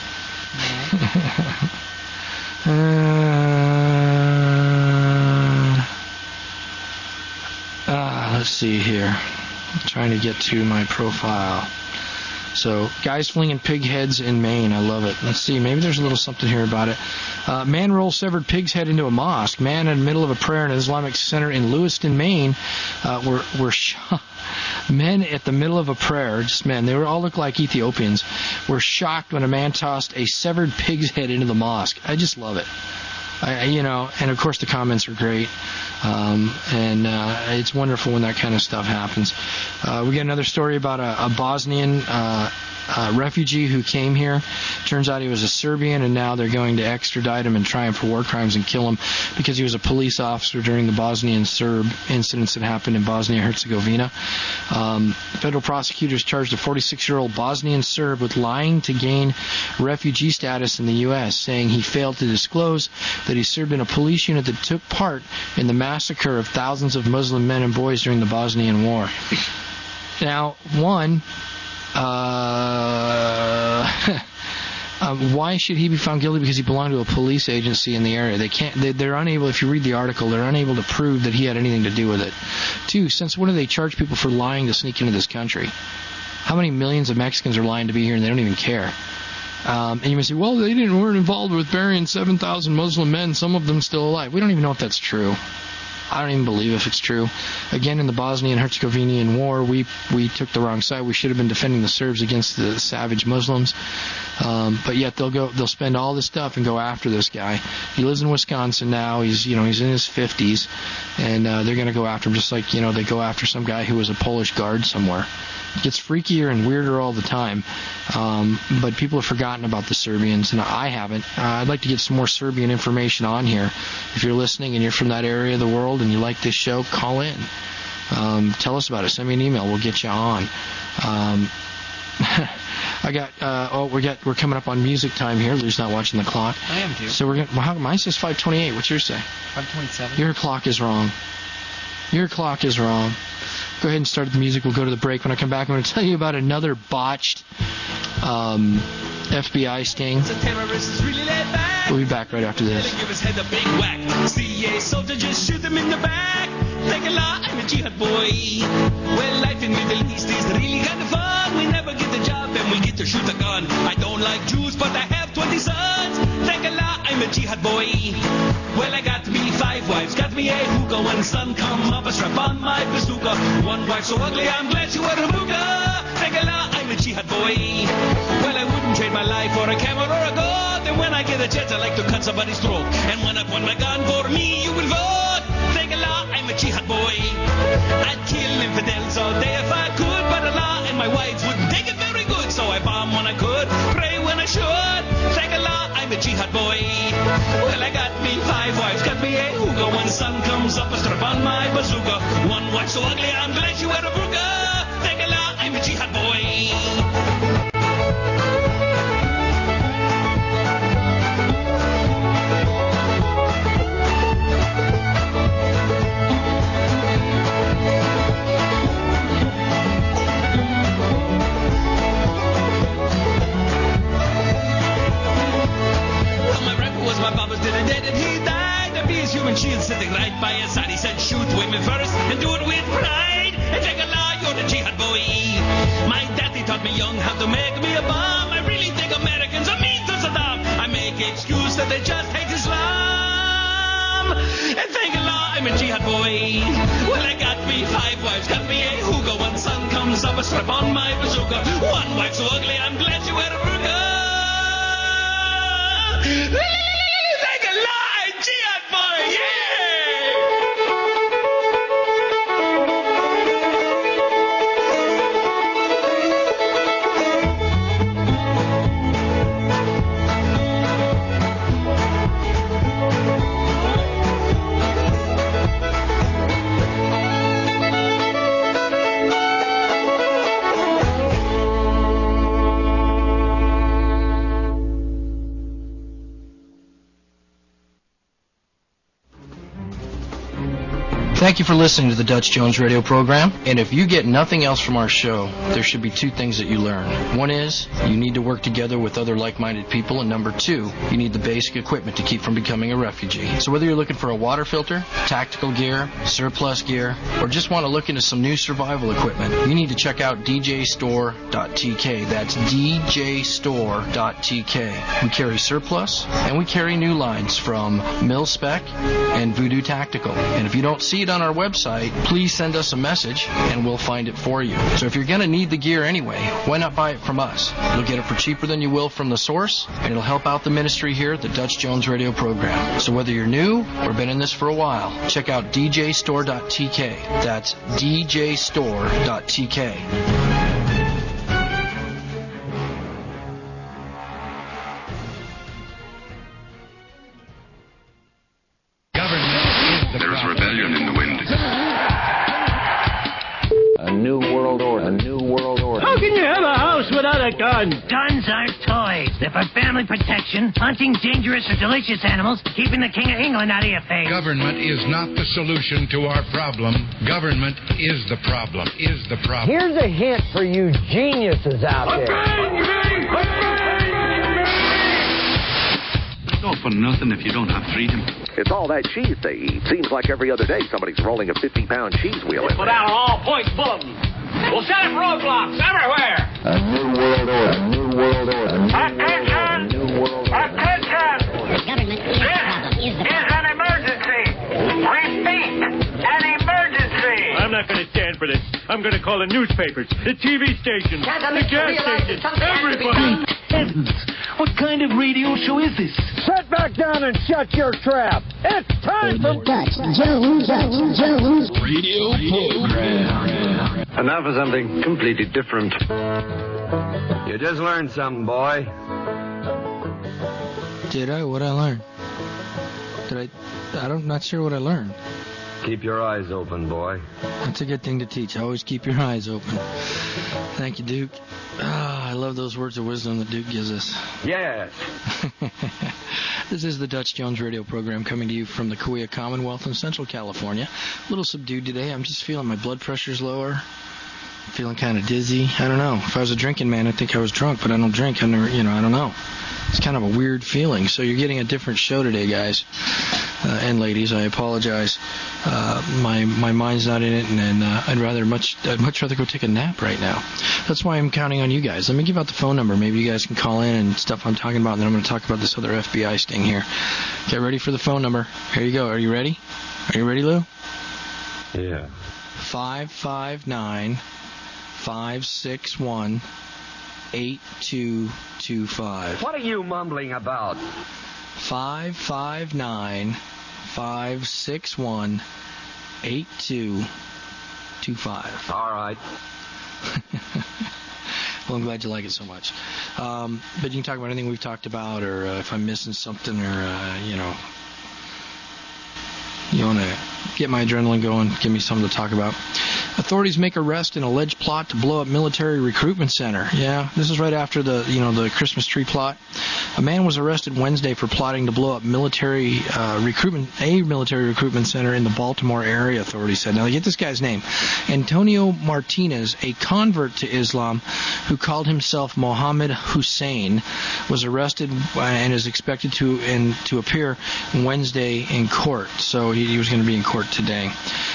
Let's see here. I'm trying to get to my profile. So, guys flinging pig heads in Maine. I love it. Let's see. Maybe there's a little something here about it. Man rolls severed pig's head into a mosque. Man in the middle of a prayer in an Islamic center in Lewiston, Maine, were shot. Men at the middle of a prayer, just men, they all look like Ethiopians, were shocked when a man tossed a severed pig's head into the mosque. I just love it. And of course the comments are great. It's wonderful when that kind of stuff happens. We got another story about a Bosnian refugee who came here. Turns out he was a Serbian, and now they're going to extradite him and try him for war crimes and kill him because he was a police officer during the Bosnian Serb incidents that happened in Bosnia-Herzegovina. Federal prosecutors charged a 46-year-old Bosnian Serb with lying to gain refugee status in the U.S., saying he failed to disclose that he served in a police unit that took part in the massacre of thousands of Muslim men and boys during the Bosnian War. Now, why should he be found guilty? Because he belonged to a police agency in the area. They're unable, if you read the article, they're unable to prove that he had anything to do with it. 2, since when do they charge people for lying to sneak into this country? How many millions of Mexicans are lying to be here and they don't even care? And you may say, well, they weren't involved with burying 7,000 Muslim men, some of them still alive. We don't even know if that's true. I don't even believe if it's true. Again, in the Bosnian Herzegovinian war, we took the wrong side. We should have been defending the Serbs against the savage Muslims. But yet they'll spend all this stuff and go after this guy. He lives in Wisconsin now. He's in his 50s, and they're going to go after him just like they go after some guy who was a Polish guard somewhere. It gets freakier and weirder all the time. But people have forgotten about the Serbians, and I haven't. I'd like to get some more Serbian information on here. If you're listening and you're from that area of the world and you like this show, call in. Tell us about it. Send me an email. We'll get you on. We're coming up on music time here. Lou's not watching the clock. I am too. So mine says 5:28. What's yours say? 5:27. Your clock is wrong. Go ahead and start the music. We'll go to the break. When I come back, I'm going to tell you about another botched FBI sting. We'll be back right after this. CA soldier just shoot them in the back. Take a lot, I'm a jihad boy. Well, life in Middle East is really kind of fun. We never get the job and we get to shoot a gun. I don't like Jews, but I have 20 sons. Take a lot, I'm a jihad boy. Well, I got me 5 wives, got me a hookah. When the sun come up, I strap on my bazooka. One wife so ugly, I'm glad she wear a hookah. Take a lot, I'm a jihad boy. Well, I wouldn't trade my life for a camel or a goat. And when I get a chance, I like to cut somebody's throat. And when I point my gun for me, you will vote. Take a lot, I'm a jihad boy. I'd kill infidels all day if I could, but Allah and my wives wouldn't take it very good. So I bomb when I could, pray when I should. Take a lot, I'm a jihad boy. Well, I got me 5 wives, got me a hookah. When the sun comes up, I strap on my bazooka. One wife so ugly, I'm glad she wear a burqa. Take a lot, I'm a jihad boy. My papa's did it dead and he died. There be his human shield sitting right by his side. He said, shoot women first and do it with pride. And take a lie, you're the jihad boy. My daddy taught me young how to make me a bomb. I really think Americans are mean to Saddam. I make excuse that they just hate Islam. And thank Allah, I'm boy. Well, I got me 5 wives, got me a hookah. One son comes up, a strap on my bazooka. One wife so ugly, I'm glad she wear a burqa. Like a lie, jihad boy, yeah! Thank you for listening to the Dutch Jones Radio program. And if you get nothing else from our show, there should be 2 things that you learn. One is you need to work together with other like-minded people. And number 2, you need the basic equipment to keep from becoming a refugee. So whether you're looking for a water filter, tactical gear, surplus gear, or just want to look into some new survival equipment, you need to check out djstore.tk. That's djstore.tk. We carry surplus and we carry new lines from Mil-Spec and Voodoo Tactical. And if you don't see it on our website, please send us a message and we'll find it for you. So if you're going to need the gear anyway, why not buy it from us? You'll get it for cheaper than you will from the source, and it'll help out the ministry here at the Dutch Jones Radio program. So whether you're new or been in this for a while, check out djstore.tk. That's djstore.tk. There's rebellion in the wind. A new world order. A new world order. How can you have a house without a gun? Guns aren't toys. They're for family protection, hunting dangerous or delicious animals, keeping the King of England out of your face. Government is not the solution to our problem. Government is the problem. Here's a hint for you geniuses out there. It's all for nothing if you don't have freedom. It's all that cheese they eat. Seems like every other day somebody's rolling a 50-pound cheese wheel in Put there. out an all-points bulletin. We'll set up roadblocks everywhere. A new world order. A new world order. Attention! A new world order. Attention! The government is the problem. This is an emergency. Repeat, an emergency. I'm not going to stand for this. I'm going to call the newspapers, the TV stations, the gas stations, everybody. Heavens, what kind of radio show is this? Sit back down and shut your trap. It's time for Dutch Jones Radio program. And now for something completely different. You just learned something, boy. Did I? What'd I learn? I'm not sure what I learned. Keep your eyes open, boy. That's a good thing to teach. Always keep your eyes open. Thank you, Duke. I love those words of wisdom that Duke gives us. Yes. This is the Dutch Jones Radio program coming to you from the Cahuilla Commonwealth in Central California. A little subdued today. I'm just feeling my blood pressure's lower. Feeling kind of dizzy. I don't know. If I was a drinking man, I'd think I was drunk, but I don't drink. I don't know. It's kind of a weird feeling. So you're getting a different show today, guys and ladies. I apologize. My mind's not in it, and I'd much rather go take a nap right now. That's why I'm counting on you guys. Let me give out the phone number. Maybe you guys can call in and stuff I'm talking about, and then I'm going to talk about this other FBI sting here. Get ready for the phone number. Here you go. Are you ready? Are you ready, Lou? Yeah. 559-561-8225. What are you mumbling about? 559-561-8225. All right. Well, I'm glad you like it so much. But you can talk about anything we've talked about, or if I'm missing something, or, you want to get my adrenaline going, give me something to talk about. Authorities make arrest in alleged plot to blow up military recruitment center. Yeah, this is right after the Christmas tree plot. A man was arrested Wednesday for plotting to blow up military recruitment center in the Baltimore area, authorities said. Now, get this guy's name. Antonio Martinez, a convert to Islam who called himself Mohammed Hussein, was arrested and is expected to appear Wednesday in court. So he was going to be in court today.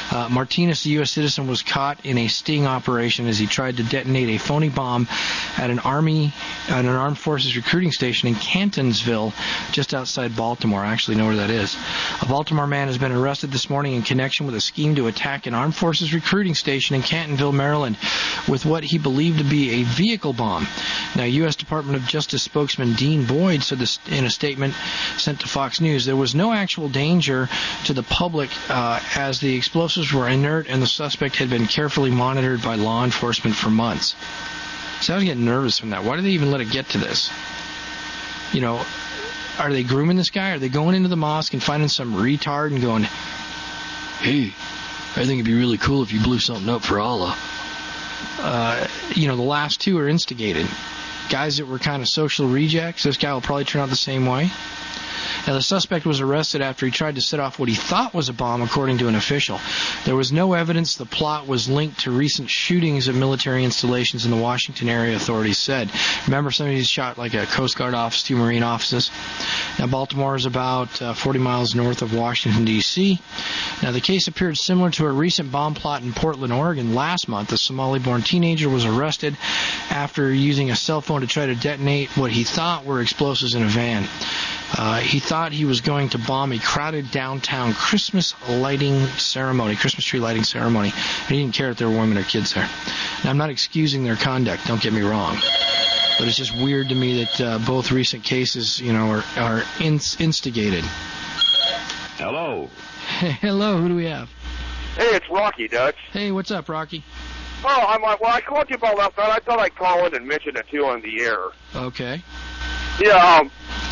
Martinez, the U.S. citizen, was caught in a sting operation as he tried to detonate a phony bomb at an armed forces recruiting station in Cantonsville, just outside Baltimore. I actually know where that is. A Baltimore man has been arrested this morning in connection with a scheme to attack an armed forces recruiting station in Cantonville, Maryland, with what he believed to be a vehicle bomb. Now, U.S. Department of Justice spokesman Dean Boyd said this in a statement sent to Fox News. There was no actual danger to the public as the explosives were inert and the suspect had been carefully monitored by law enforcement for months. So I was getting nervous from that. Why do they even let it get to this? You know, are they grooming this guy? Are they going into the mosque and finding some retard and going, hey, I think it'd be really cool if you blew something up for Allah? You know, the last two are instigated. Guys that were kind of social rejects, this guy will probably turn out the same way. Now, the suspect was arrested after he tried to set off what he thought was a bomb, according to an official. There was no evidence the plot was linked to recent shootings at military installations in the Washington area, authorities said. Remember, somebody shot like a Coast Guard office, 2 Marine offices. Now, Baltimore is about 40 miles north of Washington, D.C. Now, the case appeared similar to a recent bomb plot in Portland, Oregon last month. A Somali-born teenager was arrested after using a cell phone to try to detonate what he thought were explosives in a van. He thought he was going to bomb a crowded downtown Christmas tree lighting ceremony. And he didn't care if there were women or kids there. Now, I'm not excusing their conduct, don't get me wrong. But it's just weird to me that both recent cases, you know, are instigated. Hello. Hello, who do we have? Hey, it's Rocky, Dutch. Hey, what's up, Rocky? Oh, I called you about last night. I thought I'd call in and mention it, too, on the air. Okay. Yeah,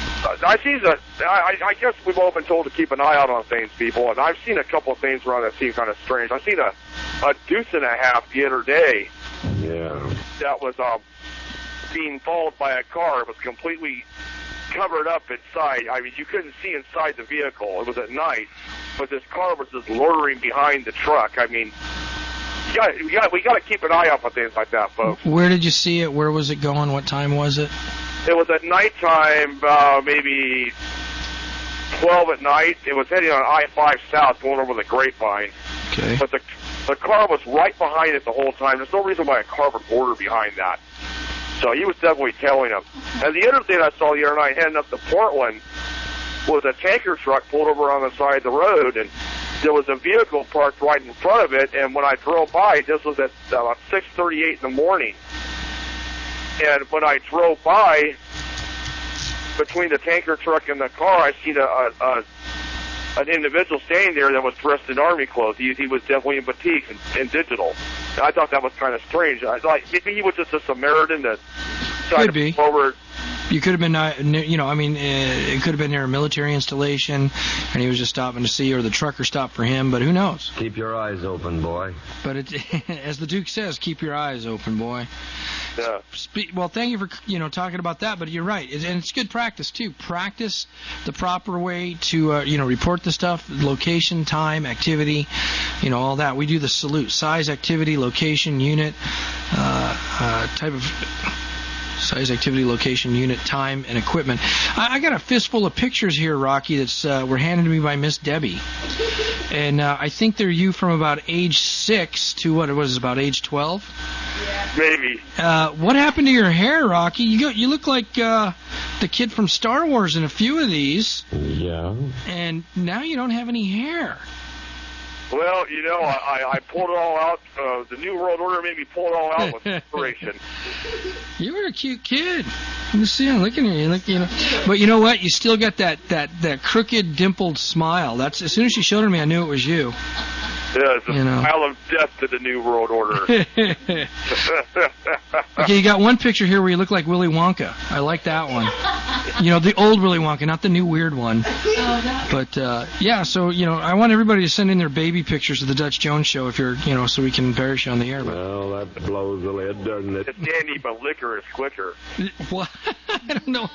I guess we've all been told to keep an eye out on things, people, and I've seen a couple of things around that seem kind of strange. I've seen a deuce and a half the other day. Yeah. That was being followed by a car. It was completely covered up inside. I mean, you couldn't see inside the vehicle. It was at night, but this car was just loitering behind the truck. I mean, we got to keep an eye out on things like that, folks. Where did you see it? Where was it going? What time was it? It was at nighttime, maybe 12 at night. It was heading on I-5 south, going over the Grapevine. Okay. But the car was right behind it the whole time. There's no reason why a car would order behind that. So he was definitely tailing him. And the other thing I saw the other night heading up to Portland was a tanker truck pulled over on the side of the road, and there was a vehicle parked right in front of it. And when I drove by, this was at about 6:38 in the morning. And when I drove by, between the tanker truck and the car, I seen an individual standing there that was dressed in Army clothes. He was definitely in batik and digital. And I thought that was kind of strange. I thought maybe he was just a Samaritan that tried to come over. You could have been, you know, I mean, it could have been near a military installation, and he was just stopping to see, or the trucker stopped for him, but who knows? Keep your eyes open, boy. But as the Duke says, keep your eyes open, boy. Yeah. Well, thank you for, you know, talking about that, but you're right. And it's good practice, too. Practice the proper way to, you know, report the stuff, location, time, activity, you know, all that. We do the salute, size, activity, location, unit, type of... size, activity, location, unit, time, and equipment. I got a fistful of pictures here, Rocky, that's were handed to me by Miss Debbie. And I think they're you from about age 6 to what it was, about age 12? Yeah. Maybe. What happened to your hair, Rocky? You look like the kid from Star Wars in a few of these. Yeah. And now you don't have any hair. Well, you know, I pulled it all out. The New World Order made me pull it all out with inspiration. You were a cute kid. I'm just seeing, looking at you, you know. But you know what? You still got that crooked, dimpled smile. That's as soon as she showed it to me, I knew it was you. Yeah, it's a smile of death to the New World Order. Okay, you got one picture here where you look like Willy Wonka. I like that one. You know, the old Willy Wonka, not the new weird one. But, yeah, so, you know, I want everybody to send in their baby pictures of the Dutch Jones Show if you're, you know, so we can perish on the air. Well, that blows the lid, doesn't it? It's dandy, but liquor is quicker. What? I don't know.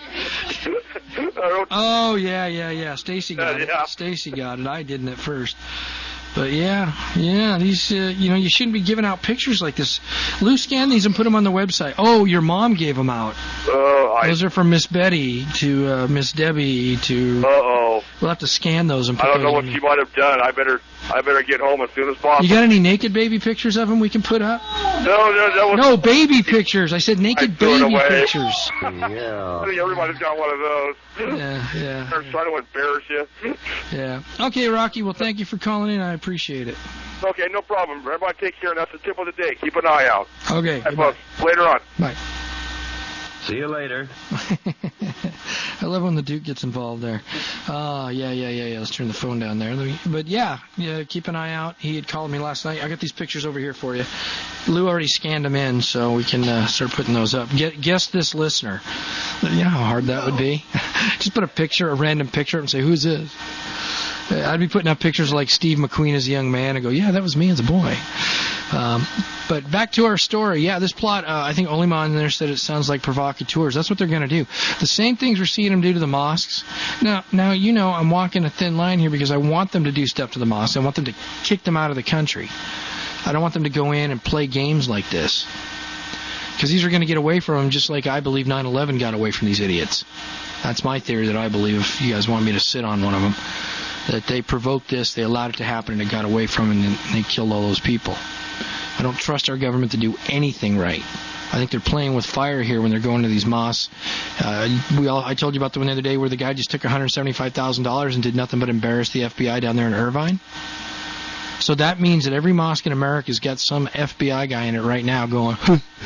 Oh, yeah. Stacy got it. Stacy got it. I didn't at first. But yeah, these, you shouldn't be giving out pictures like this. Lou, scan these and put them on the website. Oh, your mom gave them out. Those are from Miss Betty to Miss Debbie to... Uh-oh. We'll have to scan those and put I don't know those what she might have done. I better get home as soon as possible. You got any naked baby pictures of them we can put up? No, baby pictures. I said naked baby pictures. Yeah. I think everybody's got one of those. Yeah. They're trying to embarrass you. Yeah. Okay, Rocky. Well, thank you for calling in. I appreciate it. Okay, no problem. Everybody take care, and that's the tip of the day. Keep an eye out. Okay. Bye, folks. Later on. Bye. See you later. I love when the Duke gets involved there. Yeah. Let's turn the phone down there. But yeah, keep an eye out. He had called me last night. I got these pictures over here for you. Lou already scanned them in, so we can start putting those up. Guess this listener. You know how hard that would be? Just put a random picture and say, who's this? I'd be putting up pictures like Steve McQueen as a young man and go, yeah, that was me as a boy. But back to our story. Yeah, this plot, I think Olima in there said it sounds like provocateurs. That's what they're going to do. The same things we're seeing them do to the mosques. Now, I'm walking a thin line here because I want them to do stuff to the mosques. I want them to kick them out of the country. I don't want them to go in and play games like this. Because these are going to get away from them just like I believe 9/11 got away from these idiots. That's my theory that I believe, if you guys want me to sit on one of them, that they provoked this, they allowed it to happen, and it got away from them, and they killed all those people. I don't trust our government to do anything right. I think they're playing with fire here when they're going to these mosques. I told you about the one the other day where the guy just took $175,000 and did nothing but embarrass the FBI down there in Irvine. So that means that every mosque in America has got some FBI guy in it right now going,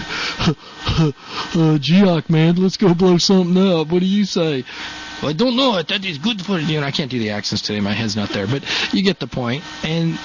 Geoc, man, let's go blow something up. What do you say? Well, I don't know. That is good for you. I can't do the accents today. My head's not there. But you get the point. And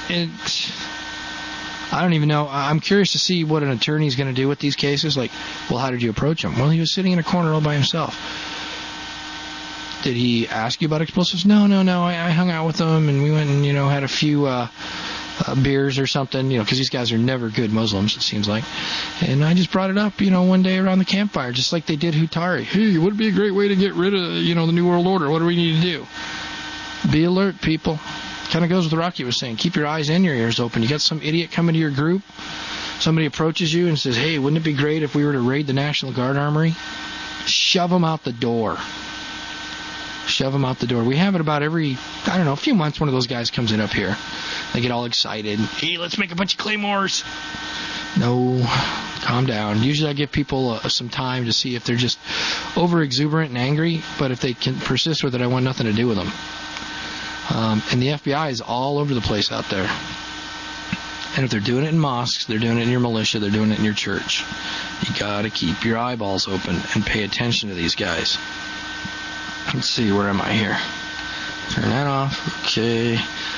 I don't even know. I'm curious to see what an attorney's going to do with these cases. Like, well, how did you approach him? Well, he was sitting in a corner all by himself. Did he ask you about explosives? No. I hung out with him, and we went and, had a few beers or something, because these guys are never good Muslims, it seems like. And I just brought it up, one day around the campfire, just like they did Hutari. Hey, would it be a great way to get rid of, the New World Order? What do we need to do? Be alert, people. Kind of goes with what Rocky was saying. Keep your eyes and your ears open. You got some idiot coming to your group, somebody approaches you and says, hey, wouldn't it be great if we were to raid the National Guard Armory? Shove them out the door. Shove them out the door. We have it about every, a few months, one of those guys comes in up here. They get all excited. Hey, let's make a bunch of claymores. No, calm down. Usually I give people some time to see if they're just over-exuberant and angry, but if they can persist with it, I want nothing to do with them. And the FBI is all over the place out there. And if they're doing it in mosques, they're doing it in your militia, they're doing it in your church. You got to keep your eyeballs open and pay attention to these guys. Let's see, where am I here? Turn that off. Okay.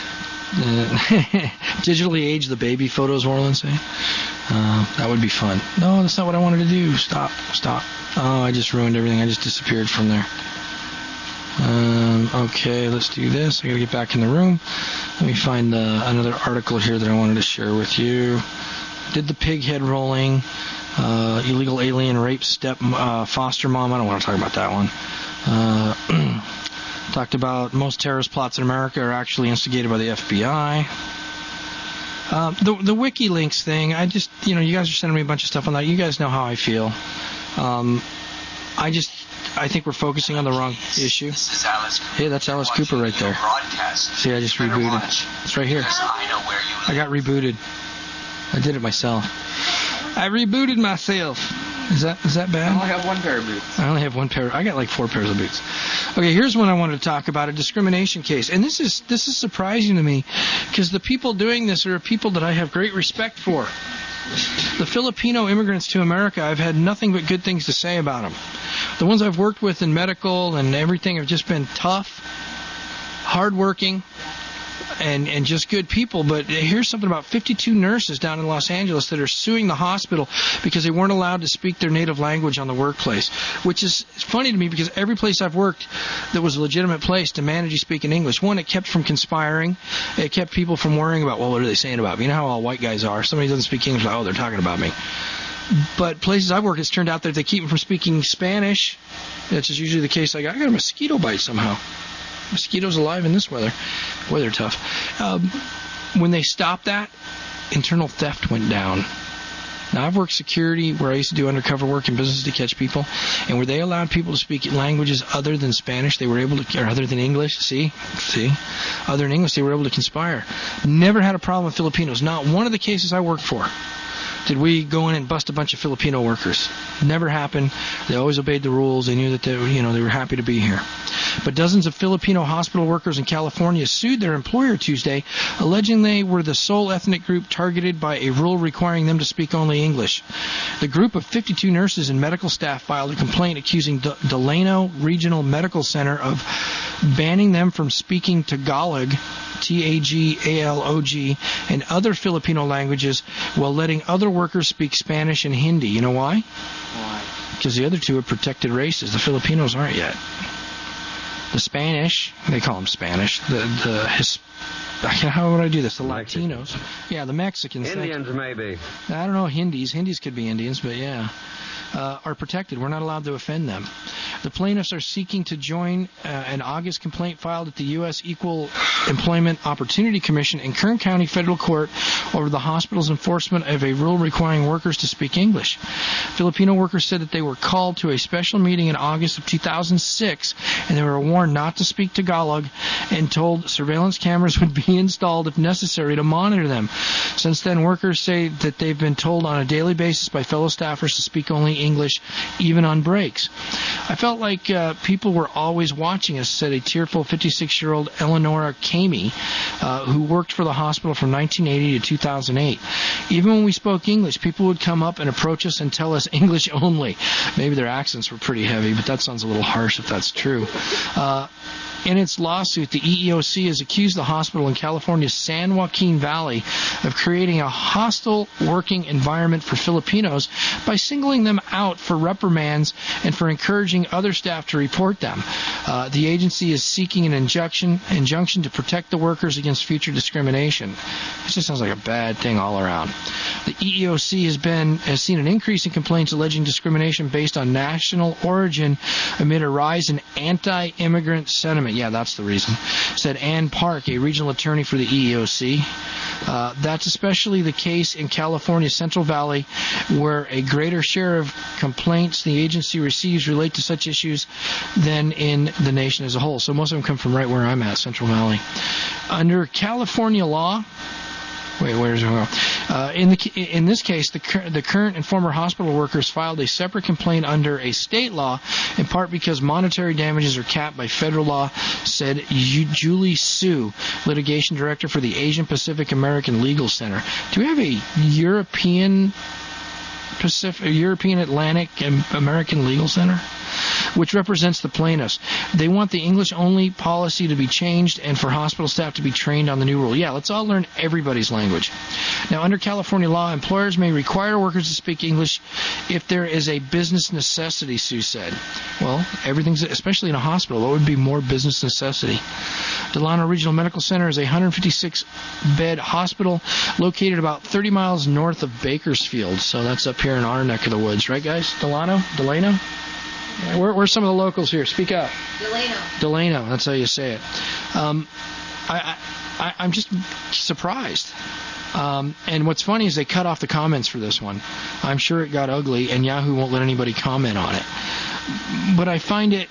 Digitally age the baby photos, Orland say. That would be fun. No, that's not what I wanted to do. Stop. Oh, I just ruined everything. I just disappeared from there. Okay, let's do this. I gotta get back in the room. Let me find another article here that I wanted to share with you. Did the pig head rolling. Illegal alien rape foster mom. I don't want to talk about that one. Talked about most terrorist plots in America are actually instigated by the FBI. The WikiLeaks thing, I just, you guys are sending me a bunch of stuff on that. You guys know how I feel. I think we're focusing on the wrong issue. This is Alice Cooper. Hey, that's Alice Cooper right there. See, I just rebooted. It's right here. I got rebooted. I did it myself. I rebooted myself. Is that bad? I only have one pair of boots. I only have one pair. I got like 4 pairs of boots. Okay, here's one I wanted to talk about, a discrimination case. And this is surprising to me because the people doing this are people that I have great respect for. The Filipino immigrants to America, I've had nothing but good things to say about them. The ones I've worked with in medical and everything have just been tough, hardworking, and just good people. But here's something about 52 nurses down in Los Angeles that are suing the hospital because they weren't allowed to speak their native language on the workplace, which is funny to me because every place I've worked that was a legitimate place demanded you speak in English. One, it kept from conspiring. It kept people from worrying about, well, what are they saying about me? You know how all white guys are. Somebody doesn't speak English, like, oh, they're talking about me. But places I've worked, it's turned out that if they keep them from speaking Spanish, which is usually the case. I got a mosquito bite somehow. Mosquitoes alive in this weather. Boy, they're tough. when they stopped that, internal theft went down. Now, I've worked security where I used to do undercover work in businesses to catch people, and where they allowed people to speak languages other than Spanish, they were able to, or other than English, other than English, they were able to conspire. Never had a problem with Filipinos. Not one of the cases I worked for did we go in and bust a bunch of Filipino workers. Never happened. They always obeyed the rules. They knew that they were happy to be here. But dozens of Filipino hospital workers in California sued their employer Tuesday, alleging they were the sole ethnic group targeted by a rule requiring them to speak only English. The group of 52 nurses and medical staff filed a complaint accusing Delano Regional Medical Center of banning them from speaking Tagalog, Tagalog, and other Filipino languages while letting other workers speak Spanish and Hindi. You know why? Why? Because the other two are protected races. The Filipinos aren't yet. The Spanish, they call them Spanish. How would I do this? The Latinos. Yeah, the Mexicans. Indians, maybe. I don't know, Hindis. Hindis could be Indians, but yeah. Are protected. We're not allowed to offend them. The plaintiffs are seeking to join an August complaint filed at the U.S. Equal Employment Opportunity Commission in Kern County Federal Court over the hospital's enforcement of a rule requiring workers to speak English. Filipino workers said that they were called to a special meeting in August of 2006, and they were warned not to speak Tagalog and told surveillance cameras would be installed if necessary to monitor them. Since then, workers say that they've been told on a daily basis by fellow staffers to speak only English, even on breaks. I felt like people were always watching us, said a tearful 56-year-old Eleonora Kamey, who worked for the hospital from 1980 to 2008. Even when we spoke English, people would come up and approach us and tell us English only. Maybe their accents were pretty heavy, but that sounds a little harsh if that's true. In its lawsuit, the EEOC has accused the hospital in California's San Joaquin Valley of creating a hostile working environment for Filipinos by singling them out for reprimands and for encouraging other staff to report them. The agency is seeking an injunction to protect the workers against future discrimination. It just sounds like a bad thing all around. The EEOC has seen an increase in complaints alleging discrimination based on national origin amid a rise in anti-immigrant sentiment. Yeah, that's the reason, said Ann Park, a regional attorney for the EEOC. That's especially the case in California's Central Valley, where a greater share of complaints the agency receives relate to such issues than in the nation as a whole. So most of them come from right where I'm at, Central Valley. Under California law, where's it go? In this case, the current and former hospital workers filed a separate complaint under a state law, in part because monetary damages are capped by federal law, said Julie Sue, litigation director for the Asian Pacific American Legal Center. Do we have a European Atlantic American Legal Center, which represents the plaintiffs? They want the English-only policy to be changed and for hospital staff to be trained on the new rule. Yeah, let's all learn everybody's language. Now, under California law, employers may require workers to speak English if there is a business necessity, Sue said. Well, everything's, especially in a hospital, what would be more business necessity? Delano Regional Medical Center is a 156-bed hospital located about 30 miles north of Bakersfield. So that's up here in our neck of the woods. Right, guys? Delano? Where's some of the locals here? Speak up. Delano. That's how you say it. I'm just surprised. And what's funny is they cut off the comments for this one. I'm sure it got ugly, and Yahoo won't let anybody comment on it. But I find it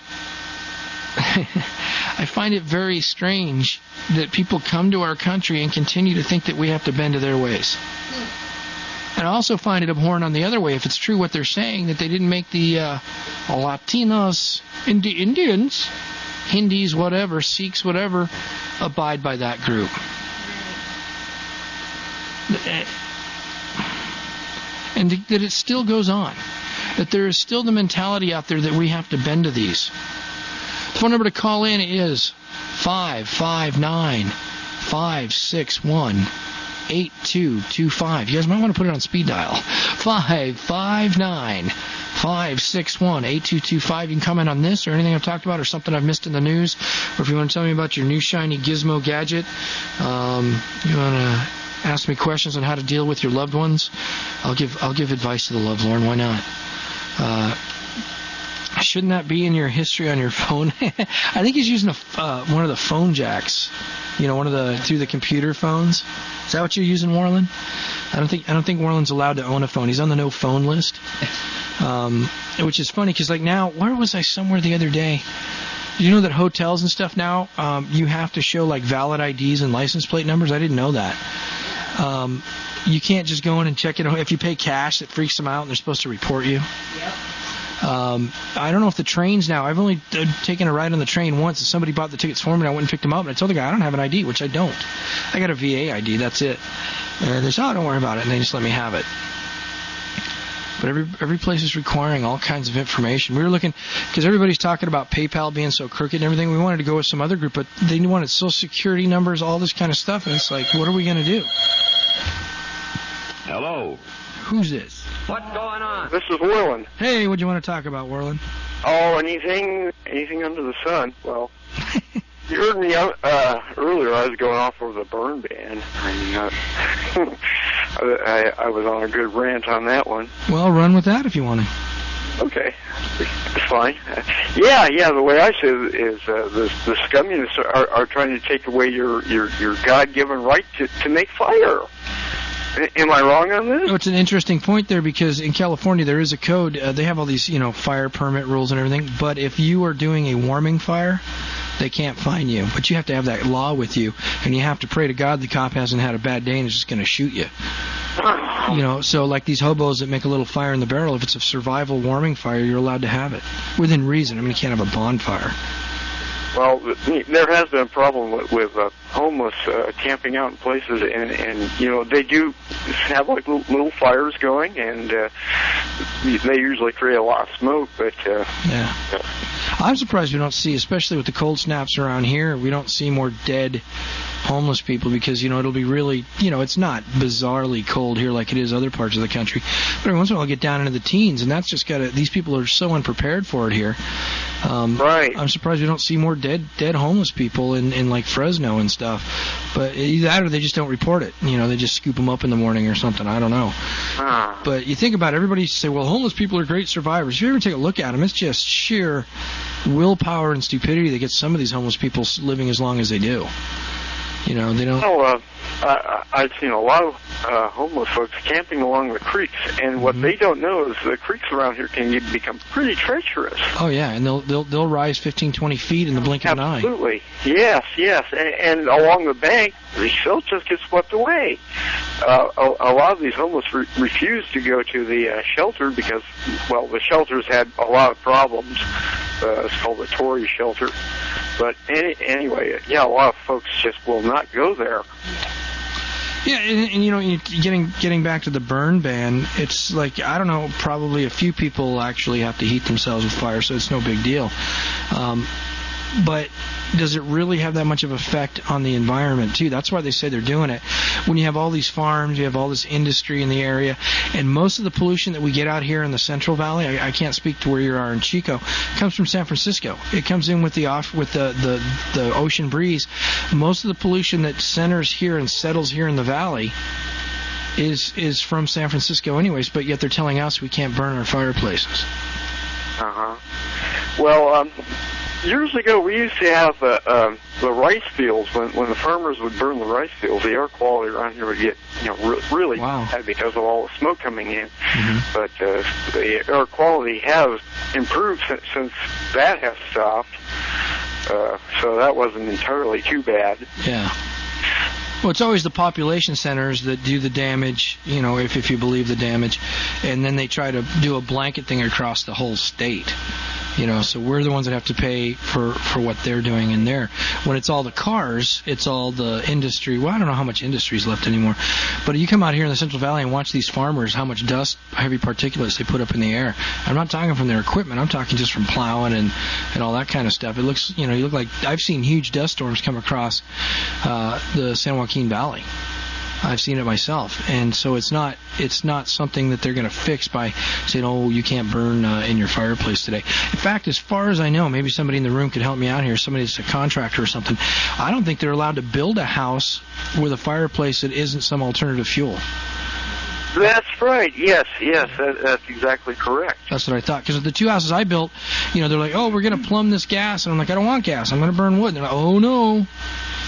very strange that people come to our country and continue to think that we have to bend to their ways. And I also find it abhorrent on the other way, if it's true what they're saying, that they didn't make the Latinos, Indians, Hindis, whatever, Sikhs, whatever, abide by that group. And that it still goes on. That there is still the mentality out there that we have to bend to these. The phone number to call in is 559-561-8225. You guys might want to put it on speed dial. 559-561-8225. You can comment on this or anything I've talked about or something I've missed in the news. Or if you want to tell me about your new shiny gizmo gadget, you want to ask me questions on how to deal with your loved ones, I'll give advice to the lovelorn. Why not? Shouldn't that be in your history on your phone? I think he's using one of the phone jacks You know, through the computer phones. Is that what you're using, Warland? I don't think Warland's allowed to own a phone. He's on the no phone list. Which is funny because, like, now, where was I somewhere the other day? You know that hotels and stuff now, you have to show, like, valid IDs and license plate numbers? I didn't know that. You can't just go in and check it. If you pay cash, it freaks them out, and they're supposed to report you. Yep. I don't know if the trains now. I've only taken a ride on the train once, and somebody bought the tickets for me, and I went and picked them up, and I told the guy I don't have an ID, which I don't. I got a VA ID, that's it. And they said, oh, don't worry about it, and they just let me have it. But every place is requiring all kinds of information. We were looking, because everybody's talking about PayPal being so crooked and everything. We wanted to go with some other group, but they wanted Social Security numbers, all this kind of stuff, and it's like, what are we going to do? Hello. Who's this? What's going on? This is Warland. Hey, what do you want to talk about, Warland? Oh, anything under the sun. Well, you heard me earlier. I was going off over the burn ban. I was on a good rant on that one. Well, run with that if you want to. Okay, it's fine. Yeah. The way I say it is, the scummies are trying to take away your God-given right to make fire. Am I wrong on this? Oh, it's an interesting point there because in California there is a code. They have all these, fire permit rules and everything. But if you are doing a warming fire, they can't fine you. But you have to have that law with you, and you have to pray to God the cop hasn't had a bad day and is just going to shoot you. So like these hobos that make a little fire in the barrel, if it's a survival warming fire, you're allowed to have it within reason. I mean, you can't have a bonfire. Well, there has been a problem with homeless camping out in places, and they do have like little fires going, and they usually create a lot of smoke. But yeah, I'm surprised we don't see, especially with the cold snaps around here, we don't see more dead homeless people because it'll be really it's not bizarrely cold here like it is other parts of the country, but every once in a while I'll get down into the teens, and that's just these people are so unprepared for it here. Right. I'm surprised we don't see more dead homeless people in like Fresno and stuff, but either that or they just don't report it. They just scoop them up in the morning or something. I don't know. But you think about it, everybody say, well, homeless people are great survivors. If you ever take a look at them, it's just sheer willpower and stupidity that gets some of these homeless people living as long as they do. They don't. Well, I've seen a lot of homeless folks camping along the creeks, and what they don't know is the creeks around here can become pretty treacherous. Oh yeah, and they'll rise 15, 20 feet in the blink of an eye. Absolutely, yes, and along the bank, the silt just gets swept away. A lot of these homeless refuse to go to the shelter because, well, the shelter's had a lot of problems. It's called the Tory shelter. But anyway, a lot of folks just will not go there. Yeah, and getting back to the burn ban, it's like, I don't know, probably a few people actually have to heat themselves with fire, so it's no big deal. But does it really have that much of effect on the environment, too? That's why they say they're doing it. When you have all these farms, you have all this industry in the area, and most of the pollution that we get out here in the Central Valley, I can't speak to where you are in Chico, comes from San Francisco. It comes in with the ocean breeze. Most of the pollution that centers here and settles here in the valley is from San Francisco anyways, but yet they're telling us we can't burn our fireplaces. Well, years ago, we used to have the rice fields. When the farmers would burn the rice fields, the air quality around here would get really bad because of all the smoke coming in. But the air quality has improved since that has stopped. So that wasn't entirely too bad. Yeah. Well, it's always the population centers that do the damage, if you believe the damage, and then they try to do a blanket thing across the whole state. So we're the ones that have to pay for what they're doing in there. When it's all the cars, it's all the industry. Well, I don't know how much industry is left anymore. But you come out here in the Central Valley and watch these farmers, how much dust, heavy particulates they put up in the air. I'm not talking from their equipment. I'm talking just from plowing and all that kind of stuff. It looks, you look like, I've seen huge dust storms come across the San Joaquin Valley. I've seen it myself, and so it's not something that they're going to fix by saying, oh, you can't burn in your fireplace today. In fact, as far as I know, maybe somebody in the room could help me out here, somebody that's a contractor or something, I don't think they're allowed to build a house with a fireplace that isn't some alternative fuel. That's right. Yes, that's exactly correct. That's what I thought. Because the two houses I built, they're like, oh, we're going to plumb this gas. And I'm like, I don't want gas. I'm going to burn wood. And they're like, oh, no.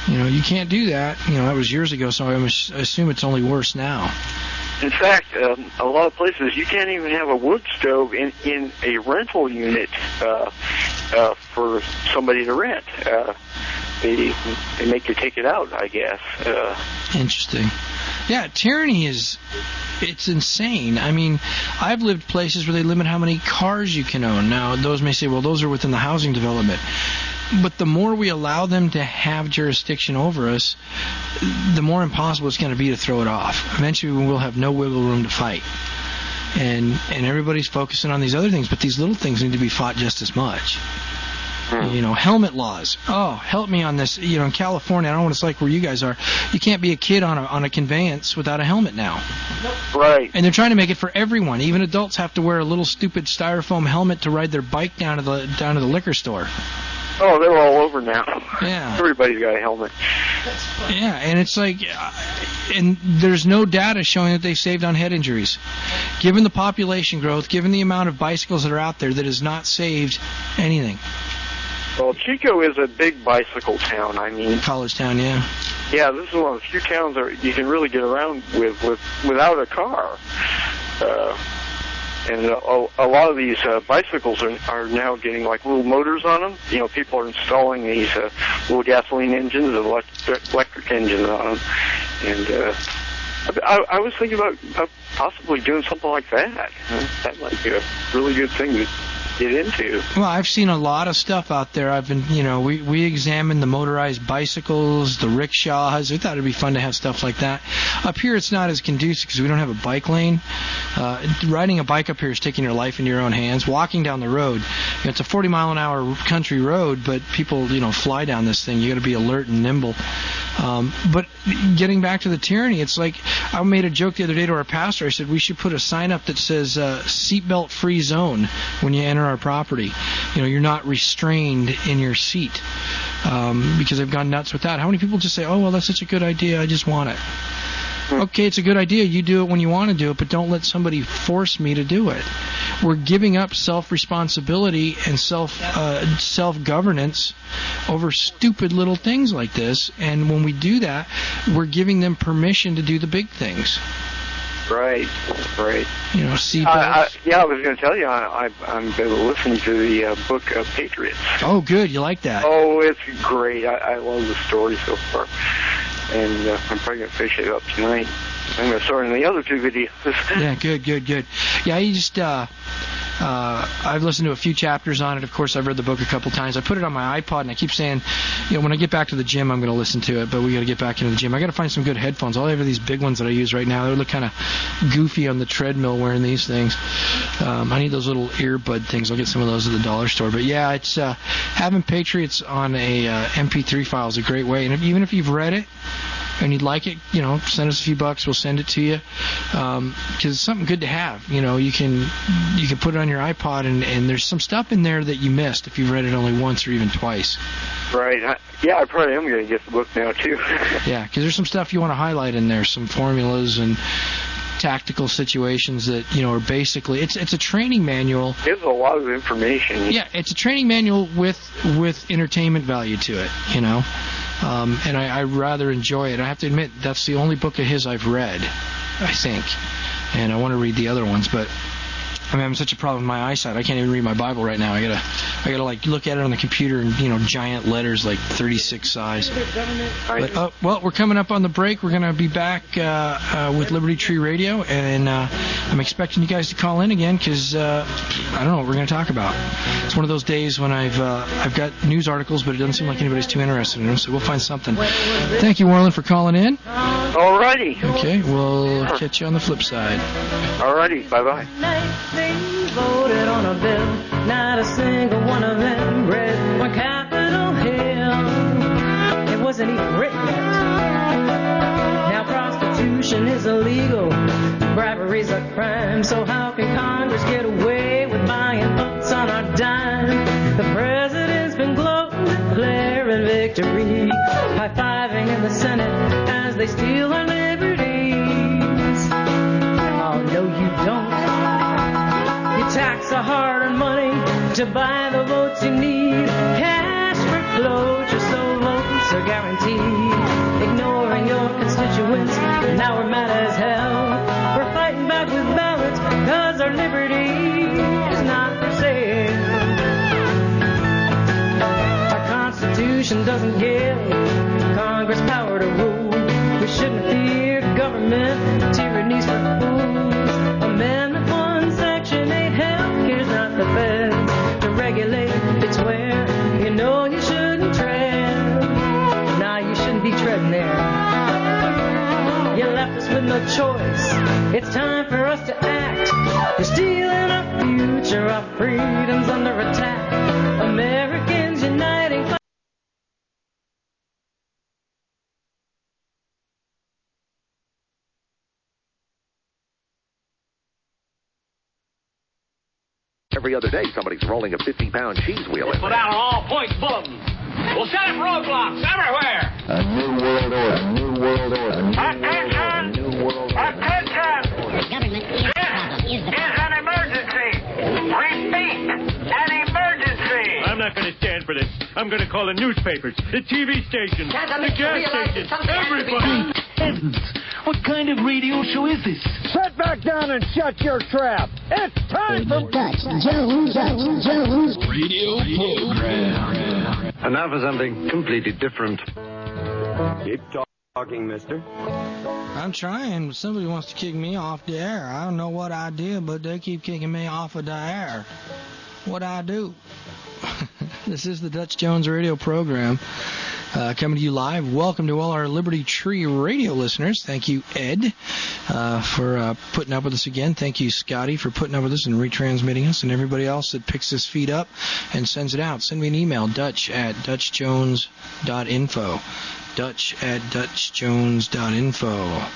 You can't do that. That was years ago, so I assume it's only worse now. In fact, a lot of places you can't even have a wood stove in a rental unit for somebody to rent. They make you take it out, I guess. Interesting. Yeah, tyranny it's insane. I mean, I've lived places where they limit how many cars you can own. Now, those may say, well, those are within the housing development. But the more we allow them to have jurisdiction over us, the more impossible it's going to be to throw it off. Eventually, we'll have no wiggle room to fight. And everybody's focusing on these other things, but these little things need to be fought just as much. Helmet laws. Oh, help me on this. In California, I don't know what it's like where you guys are. You can't be a kid on a conveyance without a helmet now. Right. And they're trying to make it for everyone. Even adults have to wear a little stupid styrofoam helmet to ride their bike down to the liquor store. Oh, they're all over now. Yeah. Everybody's got a helmet. Yeah, and it's like, and there's no data showing that they've saved on head injuries. Given the population growth, given the amount of bicycles that are out there, that has not saved anything. Well, Chico is a big bicycle town. I mean, college town, yeah. Yeah, this is one of the few towns that you can really get around without a car. And a lot of these bicycles are now getting like little motors on them. People are installing these little gasoline engines and electric engines on them. And I was thinking about possibly doing something like that. That might be a really good thing to get into. Well, I've seen a lot of stuff out there. I've been, we examined the motorized bicycles, the rickshaws. We thought it'd be fun to have stuff like that. Up here, it's not as conducive because we don't have a bike lane. Riding a bike up here is taking your life into your own hands. Walking down the road, it's a 40-mile-an-hour country road, but people, fly down this thing. You got to be alert and nimble. But getting back to the tyranny, it's like I made a joke the other day to our pastor. I said we should put a sign up that says seatbelt free zone when you enter our property. You're not restrained in your seat because I've gone nuts with that. How many people just say, oh, well, that's such a good idea, I just want it. Okay, it's a good idea. You do it when you want to do it, but don't let somebody force me to do it. We're giving up self-responsibility and self-governance over stupid little things like this, and when we do that, we're giving them permission to do the big things. Right. Seatbelts. I was going to tell you, I'm listening to the book Patriots. Oh, good. You like that? Oh, it's great. I love the story so far. And I'm probably going to finish it up tonight. I'm going to start in the other two videos. Yeah, good. Yeah, you just... I've listened to a few chapters on it. Of course, I've read the book a couple times. I put it on my iPod, and I keep saying, when I get back to the gym, I'm going to listen to it, but we got to get back into the gym. I got to find some good headphones. All I have are these big ones that I use right now. They look kind of goofy on the treadmill wearing these things. I need those little earbud things. I'll get some of those at the dollar store. But yeah, it's having Patriots on a MP3 file is a great way. And even if you've read it, and you'd like it, send us a few bucks. We'll send it to you because it's something good to have. You can put it on your iPod, and there's some stuff in there that you missed if you've read it only once or even twice. Right. I probably am going to get the book now too. Yeah, because there's some stuff you want to highlight in there, some formulas and tactical situations that are basically it's a training manual. There's a lot of information. Yeah, it's a training manual with entertainment value to it. And I rather enjoy it. I have to admit, that's the only book of his I've read, I think. And I want to read the other ones, but I'm having such a problem with my eyesight. I can't even read my Bible right now. I gotta like look at it on the computer in giant letters, like 36 size. But, well, we're coming up on the break. We're gonna be back with Liberty Tree Radio, and I'm expecting you guys to call in again because I don't know what we're gonna talk about. It's one of those days when I've got news articles, but it doesn't seem like anybody's too interested in them, so we'll find something. Thank you, Warland, for calling in. Alrighty. Okay, we'll catch you on the flip side. Alrighty, bye-bye. Voted on a bill, not a single one of them read on Capitol Hill. It wasn't even written yet. Now prostitution is illegal, bribery's a crime, so how can Congress get away with buying votes on our dime? The president's been gloating, declaring victory, high-fiving in the Senate as they steal our liberties. Oh, no, you don't. Tax our hard-earned money to buy the votes you need. Cash for closure, so votes are guaranteed. guaranteed. Ignoring your constituents, now we're mad as hell. We're fighting back with ballots, cause our liberty is not for sale. Our Constitution doesn't give Congress power to rule. We shouldn't fear government, tyranny's for fools. Amendment 1, Section 8, healthcare's not the feds to regulate. It's where you know you shouldn't tread. Nah, you shouldn't be treading there. You left us with no choice. It's time for us to act. You're stealing our future, our freedom's under attack. Americans uniting. Every other day, somebody's rolling a 50-pound cheese wheel in Put there. out an all-points bulletin. We'll set up roadblocks everywhere. A new world order. A new world order. Attention! Attention! The government is the problem. This is an emergency. Repeat, an emergency. I'm not going to stand for this. I'm going to call the newspapers, the TV stations, the gas stations, everybody. Heavens, what kind of radio show is this? Sit back down and shut your trap. It's time for Dutch Jones Radio program. And now for something completely different. Keep talking, mister. I'm trying, but somebody wants to kick me off the air. I don't know what I did, but they keep kicking me off of the air. What I do? This is the Dutch Jones radio program. Coming to you live. Welcome to all our Liberty Tree radio listeners. Thank you, Ed, for putting up with us again. Thank you, Scotty, for putting up with us and retransmitting us, and everybody else that picks this feed up and sends it out. Send me an email, dutch@dutchjones.info. dutch@dutchjones.info.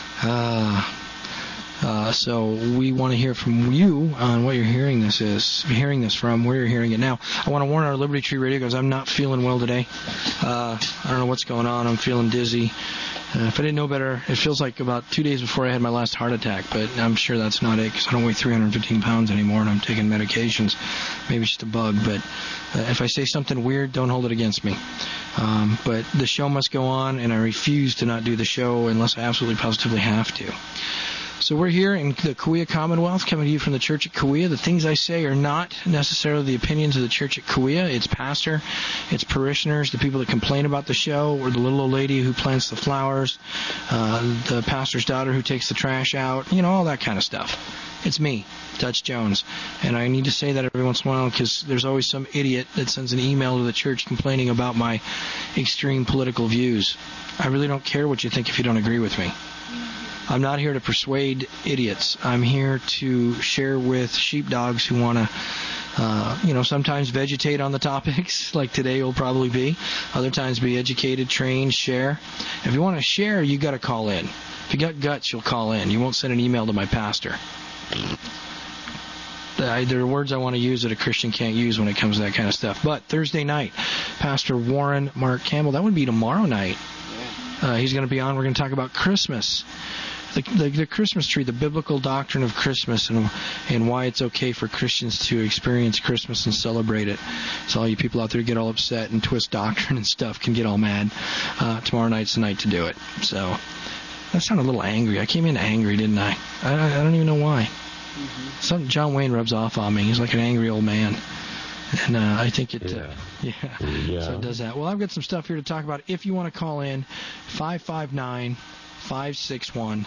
So we want to hear from you on what you're hearing this from, where you're hearing it now. I want to warn our Liberty Tree Radio guys, I'm not feeling well today. I don't know what's going on. I'm feeling dizzy. If I didn't know better, it feels like about 2 days before I had my last heart attack, but I'm sure that's not it because I don't weigh 315 pounds anymore and I'm taking medications. Maybe it's just a bug, but if I say something weird, don't hold it against me. But the show must go on, and I refuse to not do the show unless I absolutely positively have to. So we're here in the Kauai Commonwealth, coming to you from the Church at Kauai. The things I say are not necessarily the opinions of the Church at Kauai. It's pastor, it's parishioners, the people that complain about the show, or the little old lady who plants the flowers, the pastor's daughter who takes the trash out, all that kind of stuff. It's me, Dutch Jones, and I need to say that every once in a while because there's always some idiot that sends an email to the church complaining about my extreme political views. I really don't care what you think if you don't agree with me. I'm not here to persuade idiots. I'm here to share with sheepdogs who want to, sometimes vegetate on the topics, like today will probably be. Other times be educated, trained, share. If you want to share, you got to call in. If you got guts, you'll call in. You won't send an email to my pastor. There are words I want to use that a Christian can't use when it comes to that kind of stuff. But Thursday night, Pastor Warren Mark Campbell, that would be tomorrow night. He's going to be on. We're going to talk about Christmas. The Christmas tree, the biblical doctrine of Christmas, and why it's okay for Christians to experience Christmas and celebrate it. So all you people out there who get all upset and twist doctrine and stuff can get all mad. Tomorrow night's the night to do it. So that sounded a little angry. I came in angry, didn't I? I don't even know why. Mm-hmm. John Wayne rubs off on me. He's like an angry old man. And I think it, so it does that. Well, I've got some stuff here to talk about. If you want to call in, 559-561-8225.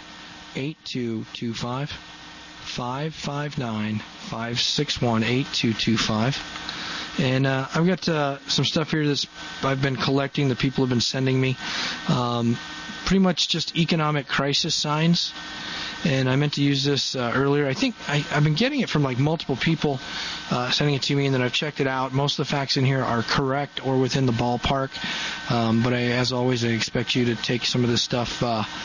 559-561-8225. And I've got some stuff here that I've been collecting that people have been sending me. Pretty much just economic crisis signs. And I meant to use this earlier. I think I've been getting it from multiple people sending it to me, and then I've checked it out. Most of the facts in here are correct or within the ballpark. But as always, I expect you to take some of this stuff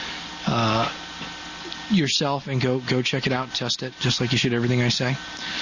yourself and go check it out, test it, just like you should everything I say.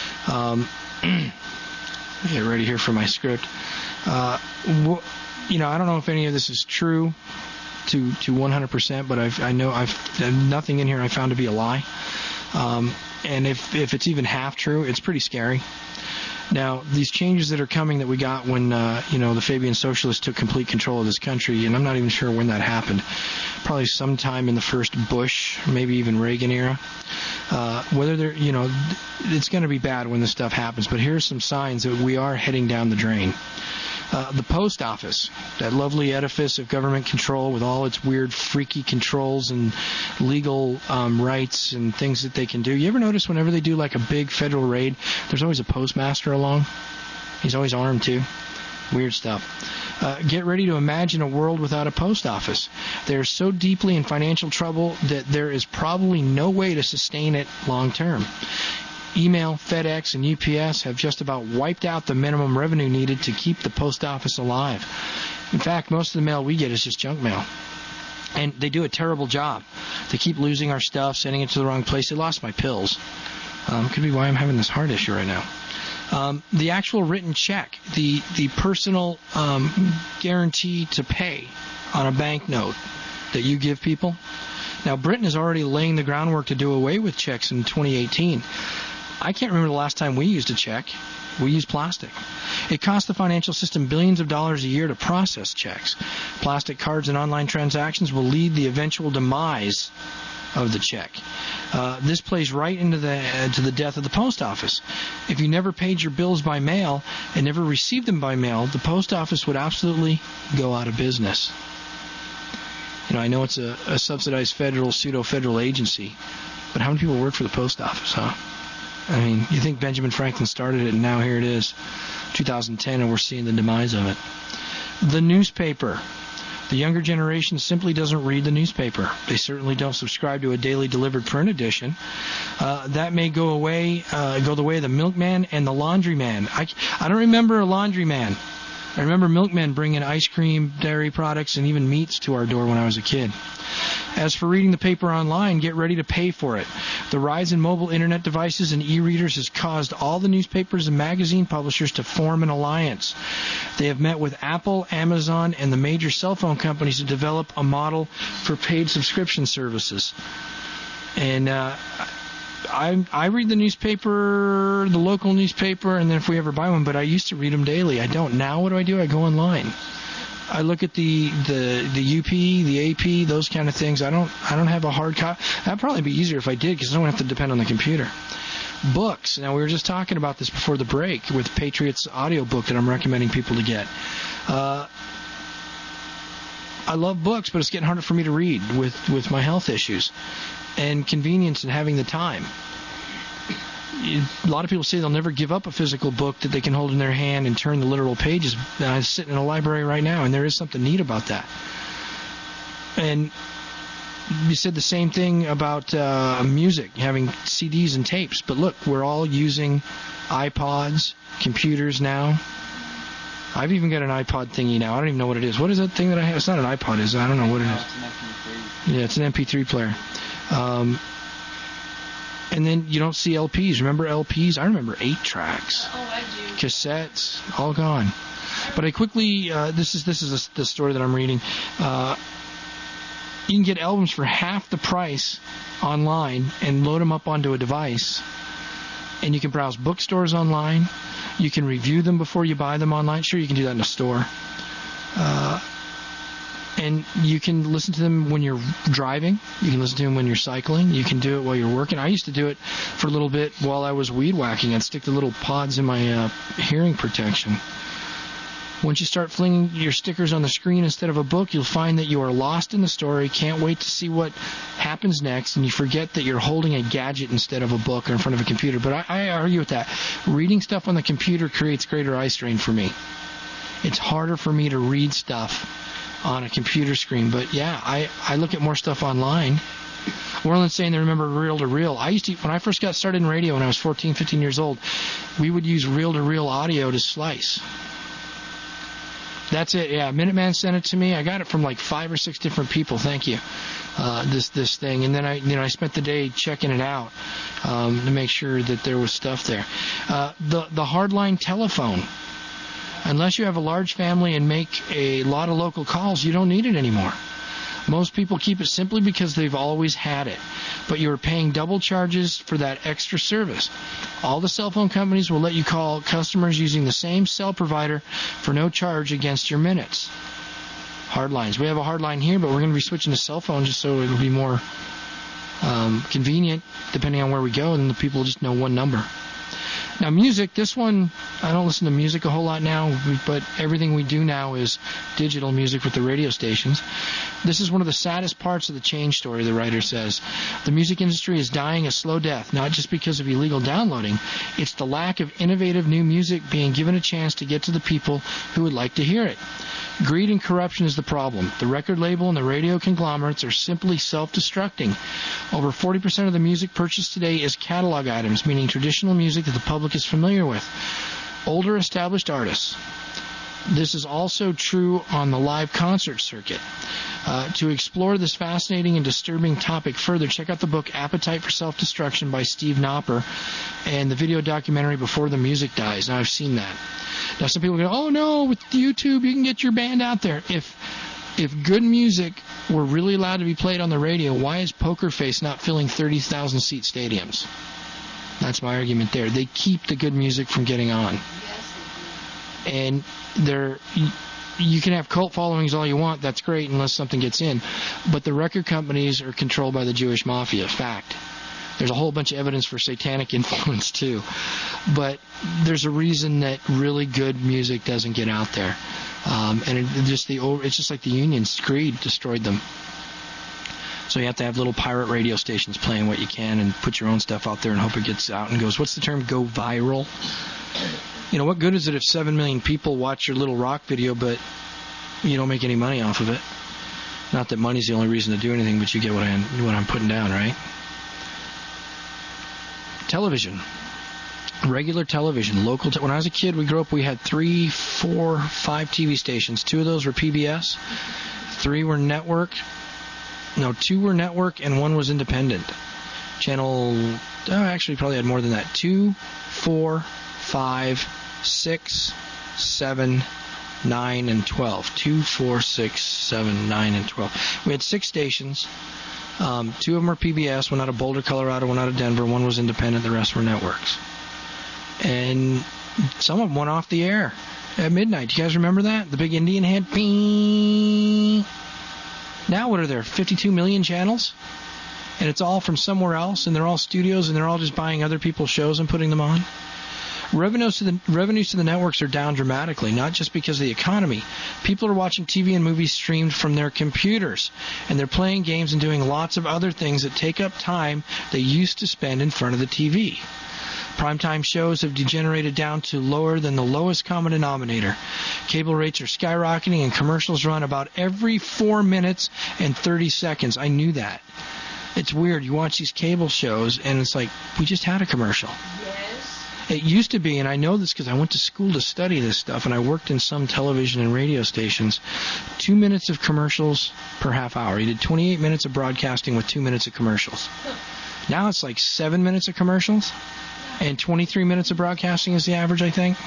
Get ready here for my script. I don't know if any of this is true to 100%, but I know nothing in here I found to be a lie. And if it's even half true, it's pretty scary. Now, these changes that are coming that we got when, the Fabian Socialists took complete control of this country, and I'm not even sure when that happened, probably sometime in the first Bush, maybe even Reagan era. Whether they're, it's going to be bad when this stuff happens, but here's some signs that we are heading down the drain. The post office, that lovely edifice of government control with all its weird, freaky controls and legal rights and things that they can do. You ever notice whenever they do like a big federal raid, there's always a postmaster along? He's always armed too. Weird stuff. Get ready to imagine a world without a post office. They're so deeply in financial trouble that there is probably no way to sustain it long term. Email, FedEx, and UPS have just about wiped out the minimum revenue needed to keep the post office alive. In fact, most of the mail we get is just junk mail. And they do a terrible job. They keep losing our stuff, sending it to the wrong place. They lost my pills. Could be why I'm having this heart issue right now. The actual written check, the personal guarantee to pay on a banknote that you give people. Now, Britain is already laying the groundwork to do away with checks in 2018. I can't remember the last time we used a check. We use plastic. It costs the financial system billions of dollars a year to process checks. Plastic cards and online transactions will lead the eventual demise of the check. This plays right into the death of the post office. If you never paid your bills by mail and never received them by mail, the post office would absolutely go out of business. I know it's a subsidized federal, pseudo-federal agency, but how many people work for the post office, huh? I mean, you think Benjamin Franklin started it, and now here it is, 2010, and we're seeing the demise of it. The newspaper. The younger generation simply doesn't read the newspaper. They certainly don't subscribe to a daily delivered print edition. That may go the way of the milkman and the laundryman. I don't remember a laundryman. I remember milkmen bringing ice cream, dairy products, and even meats to our door when I was a kid. As for reading the paper online, get ready to pay for it. The rise in mobile internet devices and e-readers has caused all the newspapers and magazine publishers to form an alliance. They have met with Apple, Amazon, and the major cell phone companies to develop a model for paid subscription services. And I read the newspaper, the local newspaper, and then if we ever buy one, but I used to read them daily. I don't. Now what do? I go online. I look at the UP, the AP, those kind of things. I don't have a hard copy. That'd probably be easier if I did because I don't have to depend on the computer. Books. Now, we were just talking about this before the break with Patriot's audio book that I'm recommending people to get. I love books, but it's getting harder for me to read with my health issues and convenience and having the time. A lot of people say they'll never give up a physical book that they can hold in their hand and turn the literal pages. I'm sitting in a library right now, and there is something neat about that. And you said the same thing about music, having CDs and tapes. But look, we're all using iPods, computers now. I've even got an iPod thingy now. I don't even know what it is. What is that thing that I have? It's not an iPod, is it? I don't know what it is. It's an MP3. Yeah, it's an MP3 player. And then you don't see LPs. Remember LPs? I remember 8-tracks. Oh, I do. Cassettes, all gone. But I quickly, this is the story that I'm reading. You can get albums for half the price online and load them up onto a device. And you can browse bookstores online. You can review them before you buy them online. Sure, you can do that in a store. And you can listen to them when you're driving. You can listen to them when you're cycling. You can do it while you're working. I used to do it for a little bit while I was weed whacking. I'd stick the little pods in my hearing protection. Once you start flinging your stickers on the screen instead of a book, you'll find that you are lost in the story, can't wait to see what happens next, and you forget that you're holding a gadget instead of a book or in front of a computer. But I argue with that. Reading stuff on the computer creates greater eye strain for me. It's harder for me to read stuff on a computer screen. But yeah, I look at more stuff online. Warland's saying they remember reel-to-reel. I used to, when I first got started in radio when I was 14, 15 years old, we would use reel-to-reel audio to slice. That's it, yeah. Minuteman sent it to me. I got it from like 5 or 6 different people. Thank you. This thing, and then I spent the day checking it out to make sure that there was stuff there. The hardline telephone. Unless you have a large family and make a lot of local calls, you don't need it anymore. Most people keep it simply because they've always had it, but you're paying double charges for that extra service. All the cell phone companies will let you call customers using the same cell provider for no charge against your minutes. Hard lines. We have a hard line here, but we're going to be switching to cell phone just so it'll be more convenient depending on where we go, and the people just know one number. Now, music, this one, I don't listen to music a whole lot now, but everything we do now is digital music with the radio stations. This is one of the saddest parts of the change story, the writer says. The music industry is dying a slow death, not just because of illegal downloading. It's the lack of innovative new music being given a chance to get to the people who would like to hear it. Greed and corruption is the problem. The record label and the radio conglomerates are simply self-destructing. Over 40% of the music purchased today is catalog items, meaning traditional music that the public is familiar with. Older established artists. This is also true on the live concert circuit. To explore this fascinating and disturbing topic further, check out the book Appetite for Self-Destruction by Steve Knopper and the video documentary Before the Music Dies. Now, I've seen that. Now, some people go, oh, no, with YouTube, you can get your band out there. If good music were really allowed to be played on the radio, why is Poker Face not filling 30,000-seat stadiums? That's my argument there. They keep the good music from getting on. And you can have cult followings all you want. That's great unless something gets in. But the record companies are controlled by the Jewish mafia. Fact. There's a whole bunch of evidence for satanic influence, too. But there's a reason that really good music doesn't get out there. And it's just like the unions. Greed destroyed them. So you have to have little pirate radio stations playing what you can and put your own stuff out there and hope it gets out and goes, what's the term, go viral? You know, what good is it if 7 million people watch your little rock video, but you don't make any money off of it? Not that money's the only reason to do anything, but you get what I'm putting down, right? Television. Regular television. Local. When I was a kid, we grew up, we had 3, 4, 5 TV stations. 2 of those were PBS. 3 were network. No, 2 were network and 1 was independent. Actually probably had more than that. 2, 4, 5, 6, 7, 9, and 12. 2, 4, 6, 7, 9, and 12. We had 6 stations. 2 of them were PBS, one out of Boulder, Colorado, one out of Denver, 1 was independent, the rest were networks. And some of them went off the air at midnight. Do you guys remember that? The big Indian head. Bing. Now what are there, 52 million channels? And it's all from somewhere else, and they're all studios, and they're all just buying other people's shows and putting them on? Revenues to the networks are down dramatically, not just because of the economy. People are watching TV and movies streamed from their computers, and they're playing games and doing lots of other things that take up time they used to spend in front of the TV. Primetime shows have degenerated down to lower than the lowest common denominator. Cable rates are skyrocketing, and commercials run about every 4 minutes and 30 seconds. I knew that. It's weird. You watch these cable shows, and it's like, we just had a commercial. Yes. It used to be, and I know this because I went to school to study this stuff, and I worked in some television and radio stations, 2 minutes of commercials per half hour. You did 28 minutes of broadcasting with 2 minutes of commercials. Now it's like 7 minutes of commercials, and 23 minutes of broadcasting is the average, I think.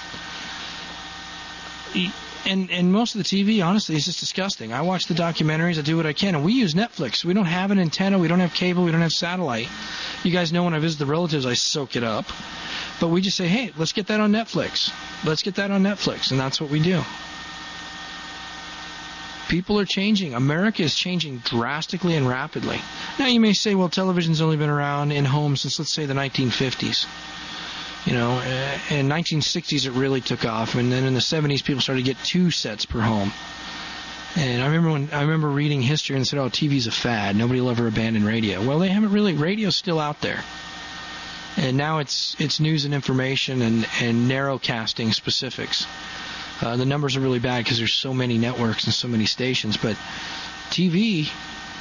And most of the TV, honestly, is just disgusting. I watch the documentaries, I do what I can, and we use Netflix. We don't have an antenna, we don't have cable, we don't have satellite. You guys know when I visit the relatives, I soak it up. But we just say, hey, let's get that on Netflix. Let's get that on Netflix, and that's what we do. People are changing. America is changing drastically and rapidly. Now, you may say, well, television's only been around in homes since, let's say, the 1950s. You know, in the 1960s it really took off, and then in the 70s people started to get 2 sets per home. And I remember reading history and said, oh, TV's a fad. Nobody will ever abandon radio. Well, they haven't really. Radio's still out there. And now it's news and information and narrowcasting specifics. The numbers are really bad because there's so many networks and so many stations. But TV,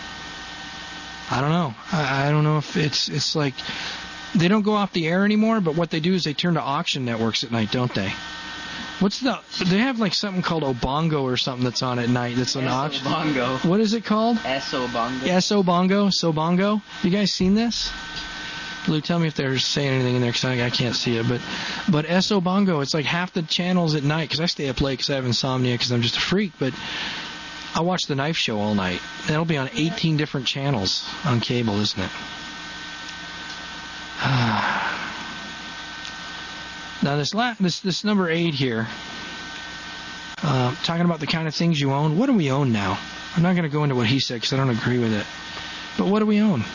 I don't know. I don't know if it's like they don't go off the air anymore, but what they do is they turn to auction networks at night, don't they? They have like something called Obongo or something that's on at night. That's an auction. Bongo. What is it called? S-O-Bongo. S-O-Bongo. So-Bongo. You guys seen this? Lou, tell me if they're saying anything in there because I can't see it. But S-O-Bongo, it's like half the channels at night because I stay up late because I have insomnia because I'm just a freak. But I watch the Knife Show all night. That'll be on 18 different channels on cable, isn't it? Now this number 8 here, talking about the kind of things you own. What do we own now? I'm not going to go into what he said because I don't agree with it. But what do we own?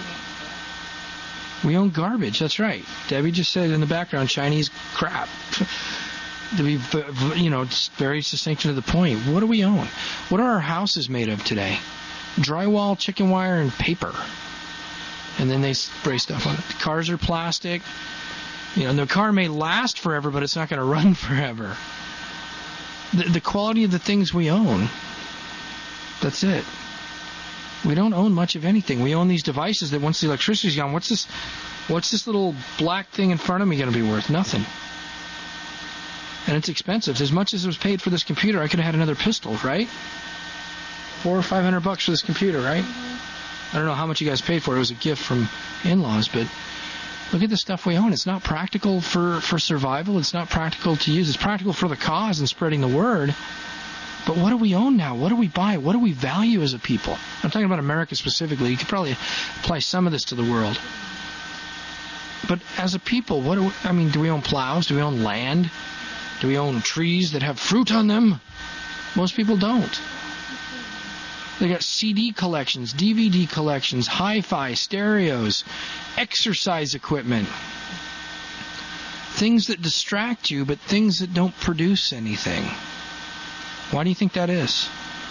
We own garbage. That's right. Debbie just said in the background, Chinese crap. To be, it's very succinct to the point. What do we own? What are our houses made of today? Drywall, chicken wire, and paper. And then they spray stuff on it. The cars are plastic. The car may last forever, but it's not going to run forever. The quality of the things we own, that's it. We don't own much of anything. We own these devices that once the electricity's gone, what's this little black thing in front of me going to be worth? Nothing. And it's expensive. As much as it was paid for this computer, I could have had another pistol, right? $400 or $500 for this computer, right? I don't know how much you guys paid for it. It was a gift from in-laws, but look at the stuff we own. It's not practical for survival. It's not practical to use. It's practical for the cause and spreading the word. But what do we own now? What do we buy? What do we value as a people? I'm talking about America specifically. You could probably apply some of this to the world. But as a people, do we own plows? Do we own land? Do we own trees that have fruit on them? Most people don't. They got CD collections, DVD collections, hi-fi, stereos, exercise equipment. Things that distract you, but things that don't produce anything. Why do you think that is?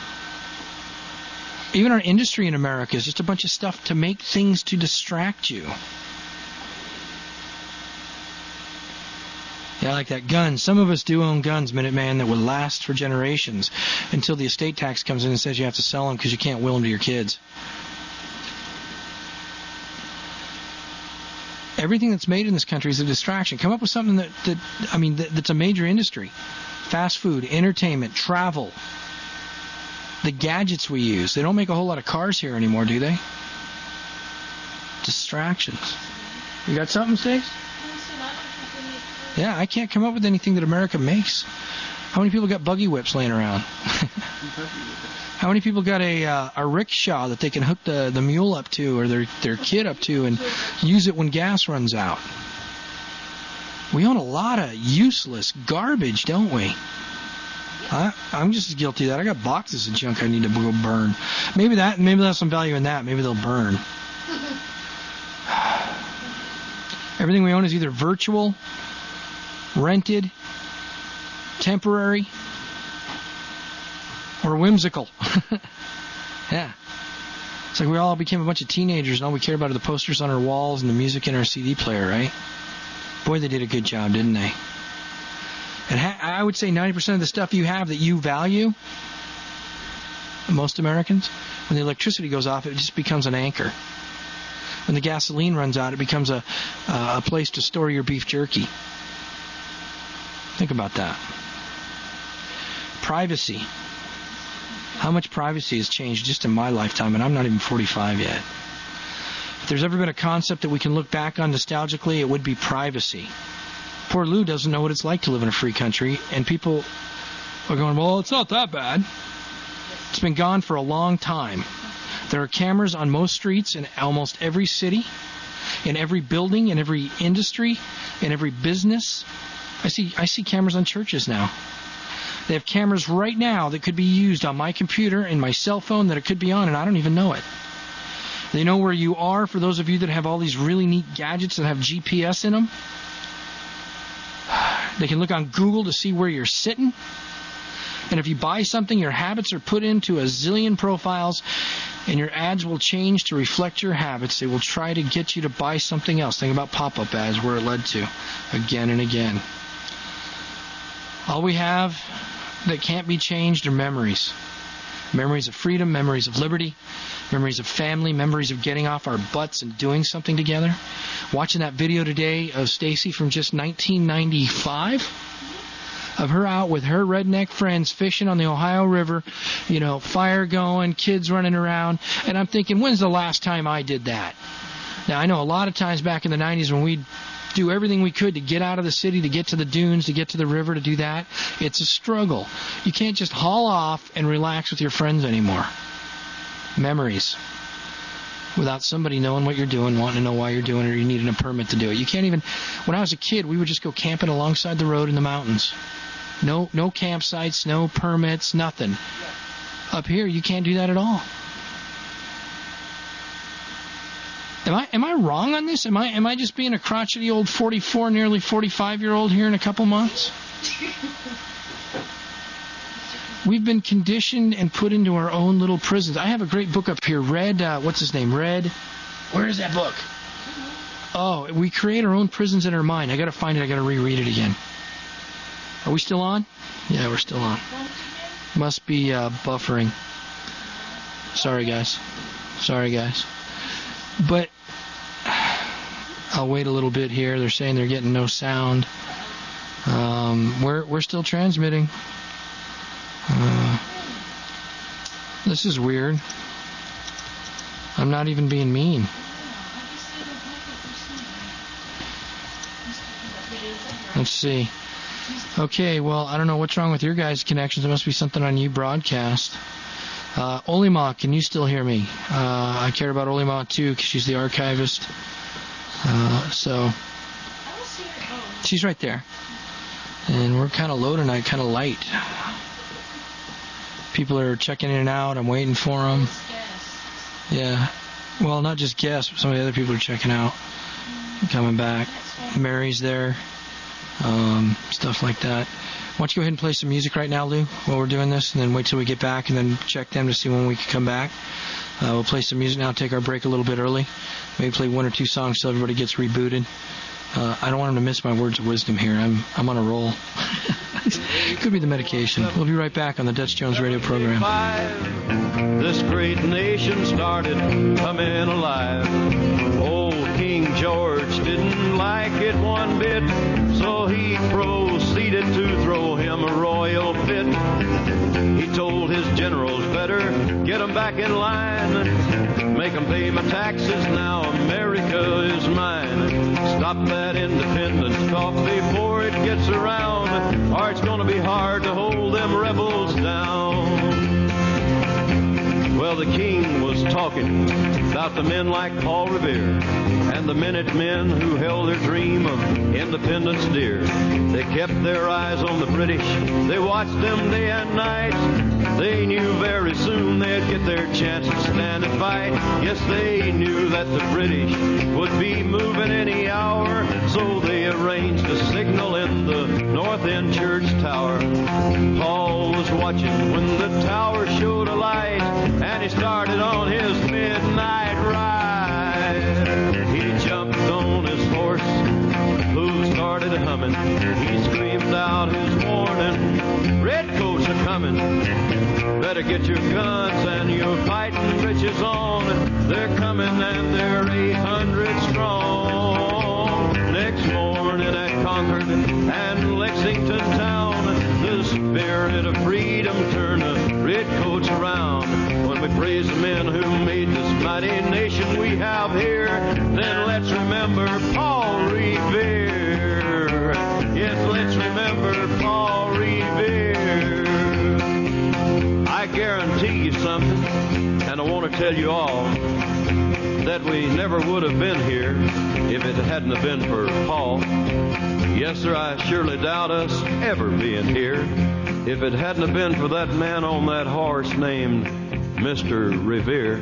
Even our industry in America is just a bunch of stuff to make things to distract you. Yeah, like that gun. Some of us do own guns, Minuteman, that will last for generations until the estate tax comes in and says you have to sell them because you can't will them to your kids. Everything that's made in this country is a distraction. Come up with something that's a major industry. Fast food, entertainment, travel. The gadgets we use. They don't make a whole lot of cars here anymore, do they? Distractions. You got something, Stace? Yeah, I can't come up with anything that America makes. How many people got buggy whips laying around? How many people got a rickshaw that they can hook the mule up to or their kid up to and use it when gas runs out? We own a lot of useless garbage, don't we? I'm just as guilty of that. I got boxes of junk I need to go burn. Maybe there's some value in that. Maybe they'll burn. Everything we own is either virtual, rented, temporary, or whimsical. Yeah. It's like we all became a bunch of teenagers and all we cared about are the posters on our walls and the music in our CD player, right? Boy, they did a good job, didn't they? And I would say 90% of the stuff you have that you value, most Americans, when the electricity goes off, it just becomes an anchor. When the gasoline runs out, it becomes a place to store your beef jerky. Think about that. Privacy. How much privacy has changed just in my lifetime, and I'm not even 45 yet. If there's ever been a concept that we can look back on nostalgically, it would be privacy. Poor Lou doesn't know what it's like to live in a free country, and people are going, well, it's not that bad. It's been gone for a long time. There are cameras on most streets in almost every city, in every building, in every industry, in every business. I see cameras on churches now. They have cameras right now that could be used on my computer and my cell phone that it could be on, and I don't even know it. They know where you are for those of you that have all these really neat gadgets that have GPS in them. They can look on Google to see where you're sitting. And if you buy something, your habits are put into a zillion profiles, and your ads will change to reflect your habits. They will try to get you to buy something else. Think about pop-up ads, where it led to, again and again. All we have that can't be changed are memories. Memories of freedom, memories of liberty, memories of family, memories of getting off our butts and doing something together. Watching that video today of Stacy from just 1995, of her out with her redneck friends fishing on the Ohio River, fire going, kids running around. And I'm thinking, when's the last time I did that? Now, I know a lot of times back in the 90s when we'd do everything we could to get out of the city, to get to the dunes, to get to the river, to do that. It's a struggle. You can't just haul off and relax with your friends anymore. Memories. Without somebody knowing what you're doing, wanting to know why you're doing it, or you needing a permit to do it. You can't even... When I was a kid, we would just go camping alongside the road in the mountains. No campsites, no permits, nothing. Up here, you can't do that at all. Am I wrong on this? Am I just being a crotchety old 44, nearly 45-year-old here in a couple months? We've been conditioned and put into our own little prisons. I have a great book up here, Red, what's his name? Red. Where is that book? Oh, we create our own prisons in our mind. I got to find it. I got to reread it again. Are we still on? Yeah, we're still on. Must be buffering. Sorry, guys. But I'll wait a little bit here. They're saying they're getting no sound. We're still transmitting. This is weird. I'm not even being mean. Let's see. Okay, well, I don't know what's wrong with your guys' connections. There must be something on you broadcast. Olima, can you still hear me? I care about Olima too, because she's the archivist. So she's right there. And we're kind of low tonight, kind of light. People are checking in and out. I'm waiting for them. Yeah. Well, not just guests, but some of the other people are checking out, coming back. Mary's there. Stuff like that. Why don't you go ahead and play some music right now, Lou, while we're doing this, and then wait till we get back and then check them to see when we can come back. We'll play some music now, take our break a little bit early. Maybe play one or two songs so everybody gets rebooted. I don't want them to miss my words of wisdom here. I'm on a roll. Could be the medication. We'll be right back on the Dutch Jones radio program. This great nation started coming alive. Old King George didn't like it one bit, so he proceeded to throw him a royal fit. He told his generals, better get them back in line, make them pay my taxes, now America is mine. Stop that independence talk before it gets around, or it's gonna be hard to hold them rebels down. Well, the king was talking about the men like Paul Revere and the Minutemen who held their dream of independence dear. They kept their eyes on the British, they watched them day and night. They knew very soon they'd get their chance to stand and fight. Yes, they knew that the British would be moving any hour, so they arranged a signal in the North End church tower. Paul was watching when the tower showed a light, and he started on his midnight ride. He jumped on his horse, who started humming. He screamed out his warning, redcoats are coming. Better get your guns and your fighting breeches on. They're coming and they're 800 strong. Next morning at Concord and Lexington town, the spirit of freedom turned the redcoats around. When we praise the men who made this mighty nation we have here, then let's remember Paul Revere. Yes, let's remember Paul Revere. I guarantee you something, and I want to tell you all, that we never would have been here if it hadn't have been for Paul. Yes, sir, I surely doubt us ever being here if it hadn't have been for that man on that horse named Mr. Revere.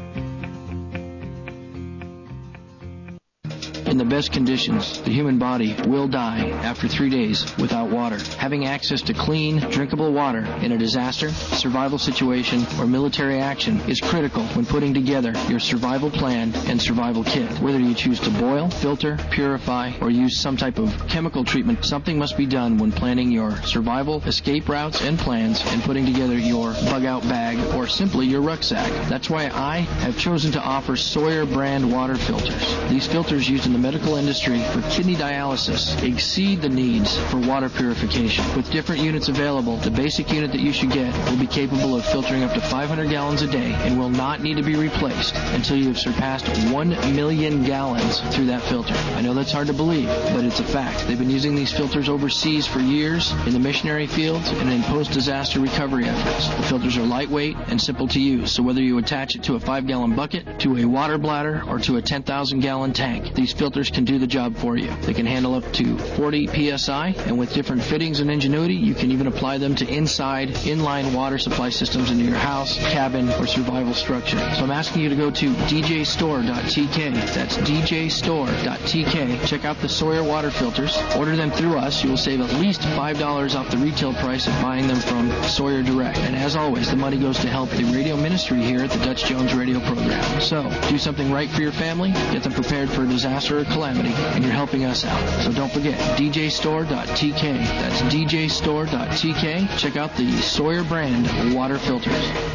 In the best conditions, the human body will die after 3 days without water. Having access to clean, drinkable water in a disaster, survival situation, or military action is critical when putting together your survival plan and survival kit. Whether you choose to boil, filter, purify, or use some type of chemical treatment, something must be done when planning your survival, escape routes, and plans, and putting together your bug-out bag or simply your rucksack. That's why I have chosen to offer Sawyer brand water filters. These filters used in the medical industry for kidney dialysis exceed the needs for water purification. With different units available, the basic unit that you should get will be capable of filtering up to 500 gallons a day and will not need to be replaced until you have surpassed 1 million gallons through that filter. I know that's hard to believe, but it's a fact. They've been using these filters overseas for years in the missionary fields and in post-disaster recovery efforts. The filters are lightweight and simple to use, so whether you attach it to a 5-gallon bucket, to a water bladder, or to a 10,000-gallon tank, these filters can do the job for you. They can handle up to 40 psi, and with different fittings and ingenuity, you can even apply them to inside, inline water supply systems into your house, cabin, or survival structure. So I'm asking you to go to djstore.tk. That's djstore.tk. Check out the Sawyer water filters. Order them through us. You will save at least $5 off the retail price of buying them from Sawyer Direct. And as always, the money goes to help the radio ministry here at the Dutch Jones Radio Program. So, do something right for your family, get them prepared for a disaster or calamity, and you're helping us out. So don't forget, djstore.tk. That's djstore.tk. Check out the Sawyer brand water filters.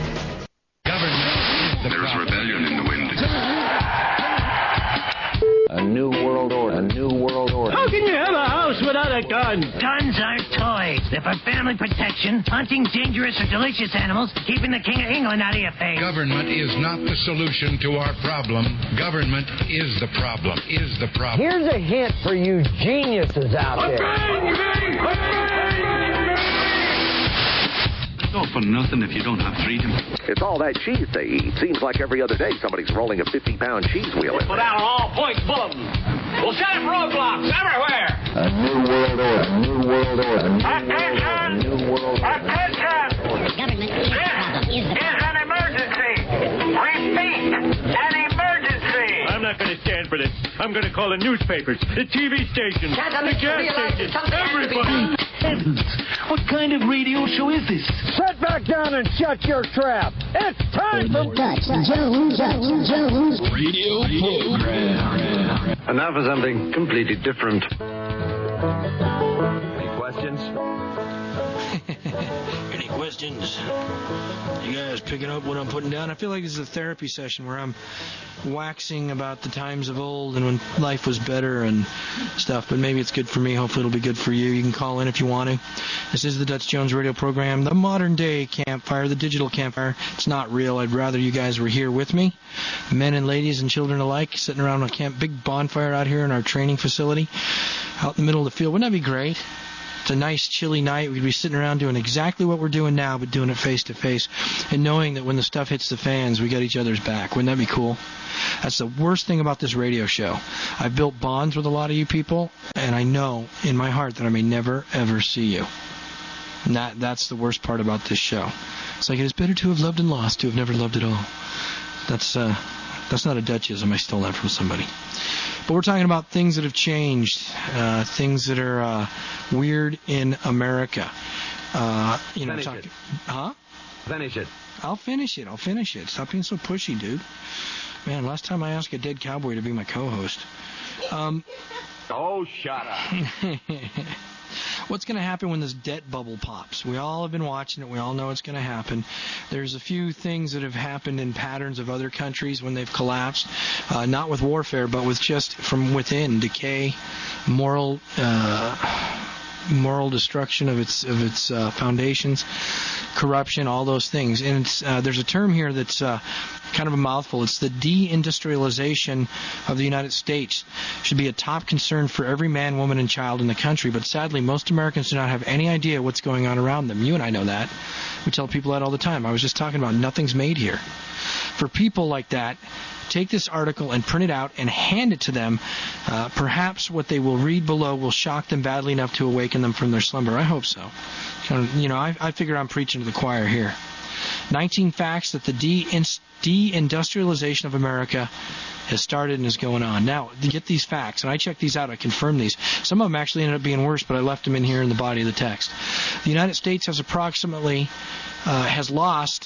There's rebellion in the wind. A new world order. A new world order. How can you have a house without a gun? Guns aren't toys. They're for family protection, hunting dangerous or delicious animals, keeping the King of England out of your face. Government is not the solution to our problem. Government is the problem. Here's a hint for you geniuses out there. It's all for nothing if you don't have freedom. It's all that cheese they eat. Seems like every other day somebody's rolling a 50-pound cheese wheel in. Put out all point bulletins. We'll set up roadblocks everywhere. A new world order. A new world order. Attention! A new world order. Attention! Government is the problem. This is an emergency. Repeat, an emergency. I'm not going to stand for this. I'm going to call the newspapers, the TV stations, the gas stations, everybody. Heavens, what kind of radio show is this? Sit back down and shut your trap. It's time for Dutch Jones Radio program. And now for something completely different. Any questions? Any questions? You guys picking up what I'm putting down? I feel like this is a therapy session where I'm waxing about the times of old and when life was better and stuff, but maybe it's good for me. Hopefully it'll be good for you. You can call in if you want to. This is the Dutch Jones Radio Program, the modern day campfire, the digital campfire. It's not real. I'd rather you guys were here with me, men and ladies and children alike, sitting around a big bonfire out here in our training facility out in the middle of the field. Wouldn't that be great? It's a nice chilly night. We'd be sitting around doing exactly what we're doing now, but doing it face to face, and knowing that when the stuff hits the fans, we got each other's back. Wouldn't that be cool? That's the worst thing about this radio show. I've built bonds with a lot of you people, and I know in my heart that I may never, ever see you. And that's the worst part about this show. It's like it is better to have loved and lost to have never loved at all. That's not a Dutchism. I stole that from somebody. But we're talking about things that have changed, things that are weird in America. Finish it. Huh? Finish it. I'll finish it. Stop being so pushy, dude. Man, last time I asked a dead cowboy to be my co-host. Oh, shut up. What's going to happen when this debt bubble pops? We all have been watching it. We all know it's going to happen. There's a few things that have happened in patterns of other countries when they've collapsed, not with warfare, but with just from within, decay, moral destruction of its foundations, corruption, all those things. And there's a term here that's kind of a mouthful. It's the deindustrialization of the United States. Should be a top concern for every man, woman, and child in the country. But sadly, most Americans do not have any idea what's going on around them. You and I know that. We tell people that all the time. I was just talking about nothing's made here. For people like that, take this article and print it out and hand it to them. Perhaps what they will read below will shock them badly enough to awaken them from their slumber. I hope so. I figure I'm preaching to the choir here. 19 facts that the deindustrialization of America has started and is going on. Now, to get these facts, and I checked these out, I confirmed these. Some of them actually ended up being worse, but I left them in here in the body of the text. The United States has approximately lost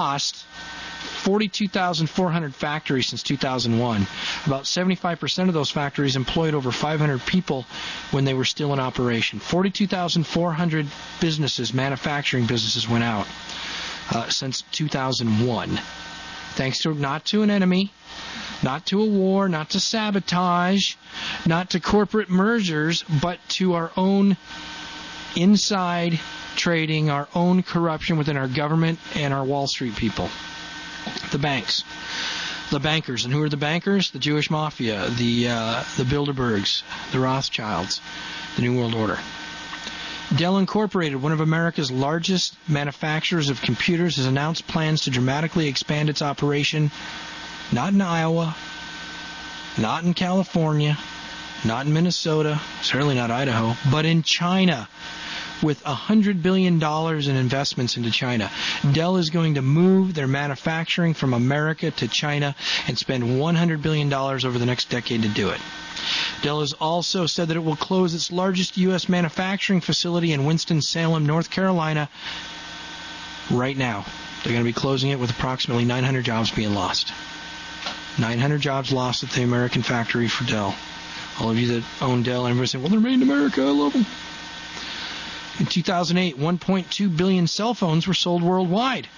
42,400 factories since 2001. About 75% of those factories employed over 500 people when they were still in operation. 42,400 businesses, manufacturing businesses, went out since 2001. Thanks to not to an enemy, Not to a war, not to sabotage, not to corporate mergers, but to our own inside trading, our own corruption within our government and our Wall Street people. The banks. The bankers. And who are the bankers? The Jewish Mafia, the Bilderbergs, the Rothschilds, the New World Order. Dell Incorporated, one of America's largest manufacturers of computers, has announced plans to dramatically expand its operation, not in Iowa, not in California, not in Minnesota, certainly not Idaho, but in China, with $100 billion in investments into China. Dell is going to move their manufacturing from America to China and spend $100 billion over the next decade to do it. Dell has also said that it will close its largest U.S. manufacturing facility in Winston-Salem, North Carolina, right now. They're going to be closing it with approximately 900 jobs being lost. 900 jobs lost at the American factory for Dell. All of you that own Dell, and everybody saying, well, they're made in America, I love them. In 2008, 1.2 billion cell phones were sold worldwide.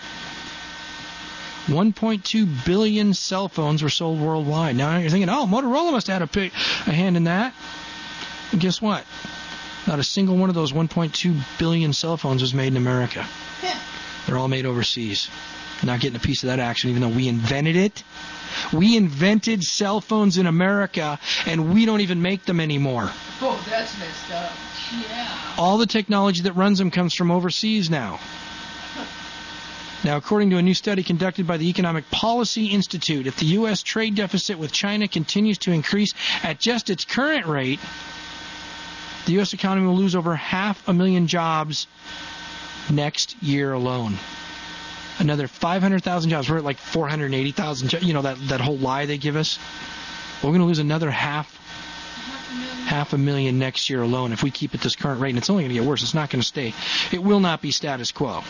1.2 billion cell phones were sold worldwide. Now you're thinking, oh, Motorola must have had a hand in that. And guess what? Not a single one of those 1.2 billion cell phones was made in America. They're all made overseas. Not getting a piece of that action, even though we invented it. We invented cell phones in America, and we don't even make them anymore. Oh, that's messed up. Yeah. All the technology that runs them comes from overseas now. Now, according to a new study conducted by the Economic Policy Institute, if the U.S. trade deficit with China continues to increase at just its current rate, the U.S. economy will lose over 500,000 jobs next year alone. Another 500,000 jobs. We're at like 480,000 jobs. You know, that whole lie they give us? We're going to lose another 500,000 next year alone if we keep at this current rate. And it's only going to get worse. It's not going to stay. It will not be status quo.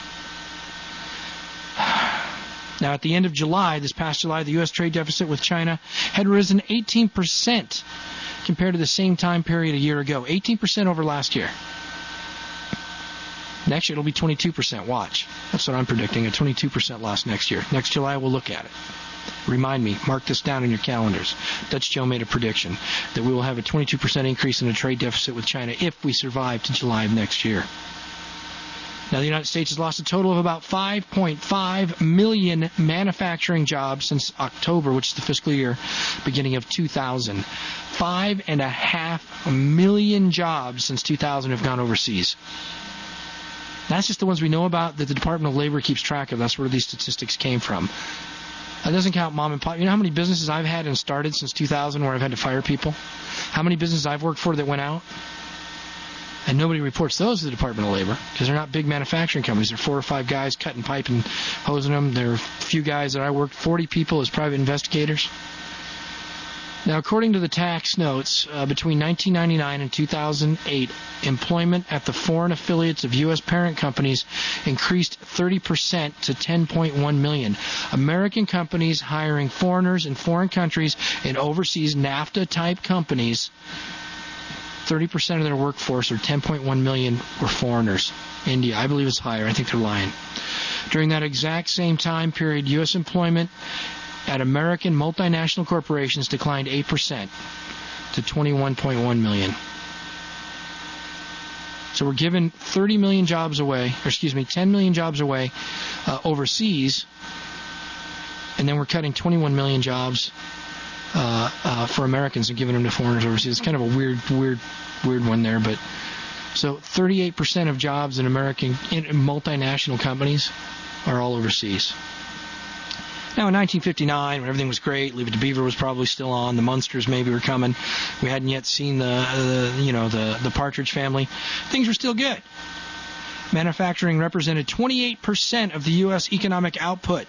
Now, at the end of July, this past July, the U.S. trade deficit with China had risen 18% compared to the same time period a year ago. 18% over last year. Next year, it'll be 22%. Watch. That's what I'm predicting, a 22% loss next year. Next July, we'll look at it. Remind me, mark this down in your calendars. Dutch Joe made a prediction that we will have a 22% increase in the trade deficit with China if we survive to July of next year. Now, the United States has lost a total of about 5.5 million manufacturing jobs since October, which is the fiscal year beginning of 2000. 5.5 million jobs since 2000 have gone overseas. That's just the ones we know about that the Department of Labor keeps track of. That's where these statistics came from. That doesn't count mom and pop. You know how many businesses I've had and started since 2000 where I've had to fire people? How many businesses I've worked for that went out? And nobody reports those to the Department of Labor because they're not big manufacturing companies. They're 4 or 5 guys cutting pipe and hosing them. There are a few guys that I worked, 40 people as private investigators. Now, according to the tax notes, between 1999 and 2008, employment at the foreign affiliates of U.S. parent companies increased 30% to 10.1 million. American companies hiring foreigners in foreign countries and overseas NAFTA-type companies, 30% of their workforce, or 10.1 million, were foreigners. India, I believe it's higher. I think they're lying. During that exact same time period, U.S. employment at American multinational corporations declined 8% to 21.1 million. So we're giving 30 million jobs away, 10 million jobs away overseas, and then we're cutting 21 million jobs for Americans and giving them to foreigners overseas. It's kind of a weird one there, but so 38% of jobs in American multinational companies are all overseas. Now, in 1959, when everything was great, Leave It to Beaver was probably still on. The Munsters maybe were coming. We hadn't yet seen the Partridge Family. Things were still good. Manufacturing represented 28% of the U.S. economic output.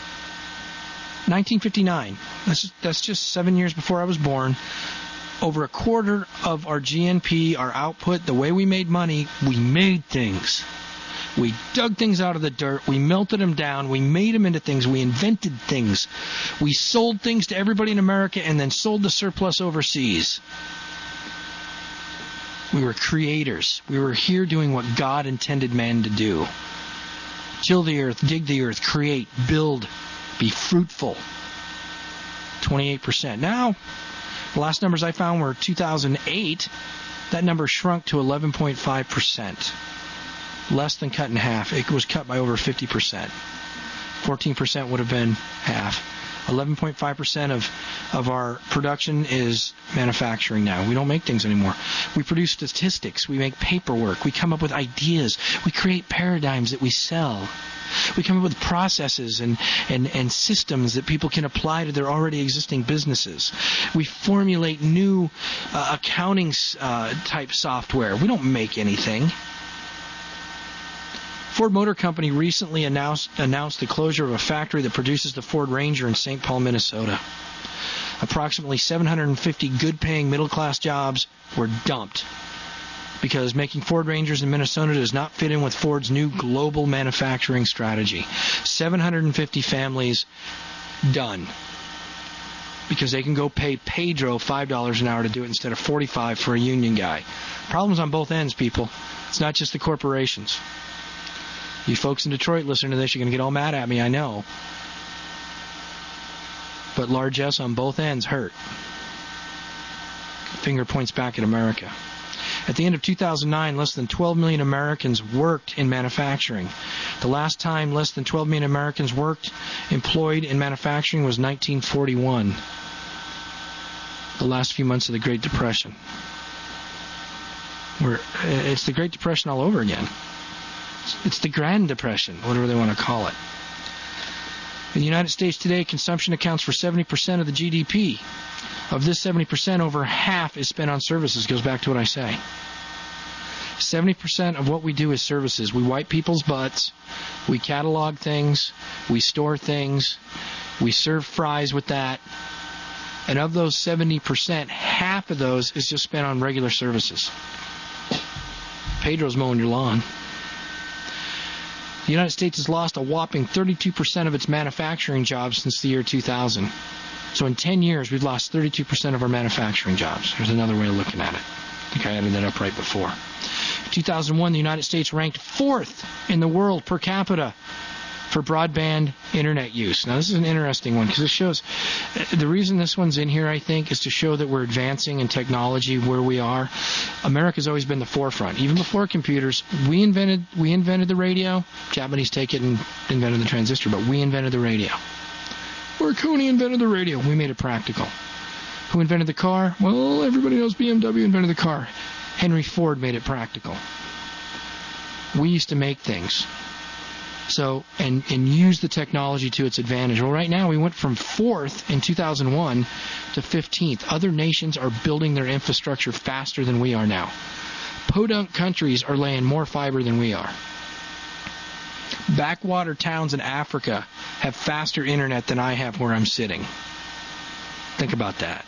1959. That's just 7 years before I was born. Over a quarter of our GNP, our output, the way we made money, we made things. We dug things out of the dirt. We melted them down. We made them into things. We invented things. We sold things to everybody in America and then sold the surplus overseas. We were creators. We were here doing what God intended man to do. Till the earth, dig the earth, create, build, be fruitful. 28%. Now, the last numbers I found were 2008. That number shrunk to 11.5%. Less than cut in half. It was cut by over 50%. 14% would have been half. 11.5% of our production is manufacturing now. We don't make things anymore. We produce statistics. We make paperwork. We come up with ideas. We create paradigms that we sell. We come up with processes and systems that people can apply to their already existing businesses. We formulate new accounting type software. We don't make anything. Ford Motor Company recently announced the closure of a factory that produces the Ford Ranger in St. Paul, Minnesota. Approximately 750 good-paying middle-class jobs were dumped because making Ford Rangers in Minnesota does not fit in with Ford's new global manufacturing strategy. 750 families done because they can go pay Pedro $5 an hour to do it instead of $45 for a union guy. Problems on both ends, people. It's not just the corporations. You folks in Detroit listening to this, you're going to get all mad at me, I know. But largesse on both ends hurt. Finger points back at America. At the end of 2009, less than 12 million Americans worked in manufacturing. The last time less than 12 million Americans employed in manufacturing was 1941. The last few months of the Great Depression. It's the Great Depression all over again. It's the Grand Depression, whatever they want to call it. In the United States today, consumption accounts for 70% of the GDP. Of this 70%, over half is spent on services. Goes back to what I say. 70% of what we do is services. We wipe people's butts. We catalog things. We store things. We serve fries with that. And of those 70%, half of those is just spent on regular services. Pedro's mowing your lawn. The United States has lost a whopping 32% of its manufacturing jobs since the year 2000. So in 10 years, we've lost 32% of our manufacturing jobs. There's another way of looking at it. I think I added that up right before. In 2001, the United States ranked 4th in the world per capita for broadband internet use. Now, this is an interesting one because it shows the reason this one's in here, I think, is to show that we're advancing in technology where we are. America's always been the forefront. Even before computers, we invented the radio. Japanese take it and invented the transistor, but we invented the radio. Marconi invented the radio. We made it practical. Who invented the car? Well, everybody knows BMW invented the car. Henry Ford made it practical. We used to make things. So, and use the technology to its advantage. Well, right now we went from 4th in 2001 to 15th. Other nations are building their infrastructure faster than we are now. Podunk countries are laying more fiber than we are. Backwater towns in Africa have faster internet than I have where I'm sitting. Think about that.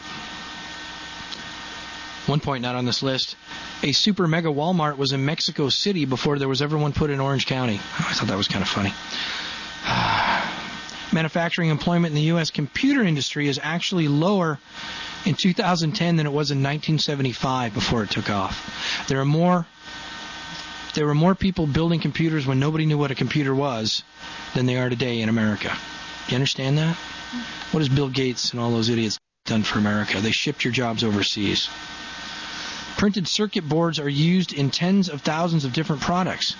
One point not on this list. A super mega Walmart was in Mexico City before there was ever one put in Orange County. I thought that was kind of funny. Manufacturing employment in the U.S. computer industry is actually lower in 2010 than it was in 1975 before it took off. There were more people building computers when nobody knew what a computer was than they are today in America. Do you understand that? What has Bill Gates and all those idiots done for America? They shipped your jobs overseas. Printed circuit boards are used in tens of thousands of different products.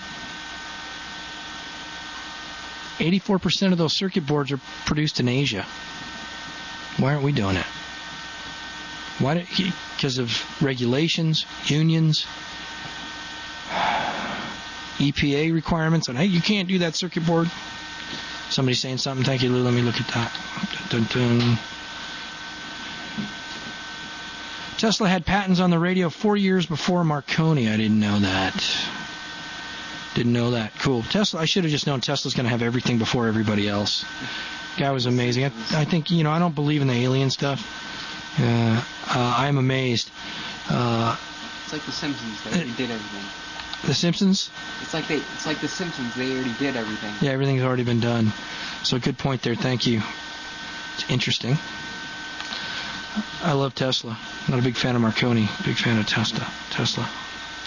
84% of those circuit boards are produced in Asia. Why aren't we doing it? Why? Because of regulations, unions, EPA requirements on, hey, you can't do that circuit board. Somebody's saying something. Thank you, Lou. Let me look at that. Dun, dun, dun. Tesla had patents on the radio 4 years before Marconi. I didn't know that. Cool. Tesla. I should have just known Tesla's going to have everything before everybody else. Guy was amazing. I think, I don't believe in the alien stuff. I'm amazed. It's like the Simpsons. They already did everything. The Simpsons? It's like the Simpsons. They already did everything. Yeah, everything's already been done. So good point there. Thank you. It's interesting. I love Tesla. Not a big fan of Marconi. Big fan of Tesla.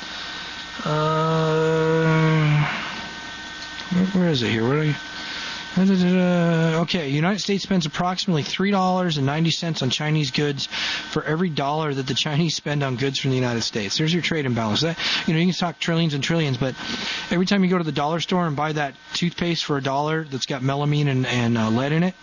Where is it here? Okay, United States spends approximately $3.90 on Chinese goods for every dollar that the Chinese spend on goods from the United States. There's your trade imbalance. That, you can talk trillions and trillions, but every time you go to the dollar store and buy that toothpaste for $1 that's got melamine and lead in it,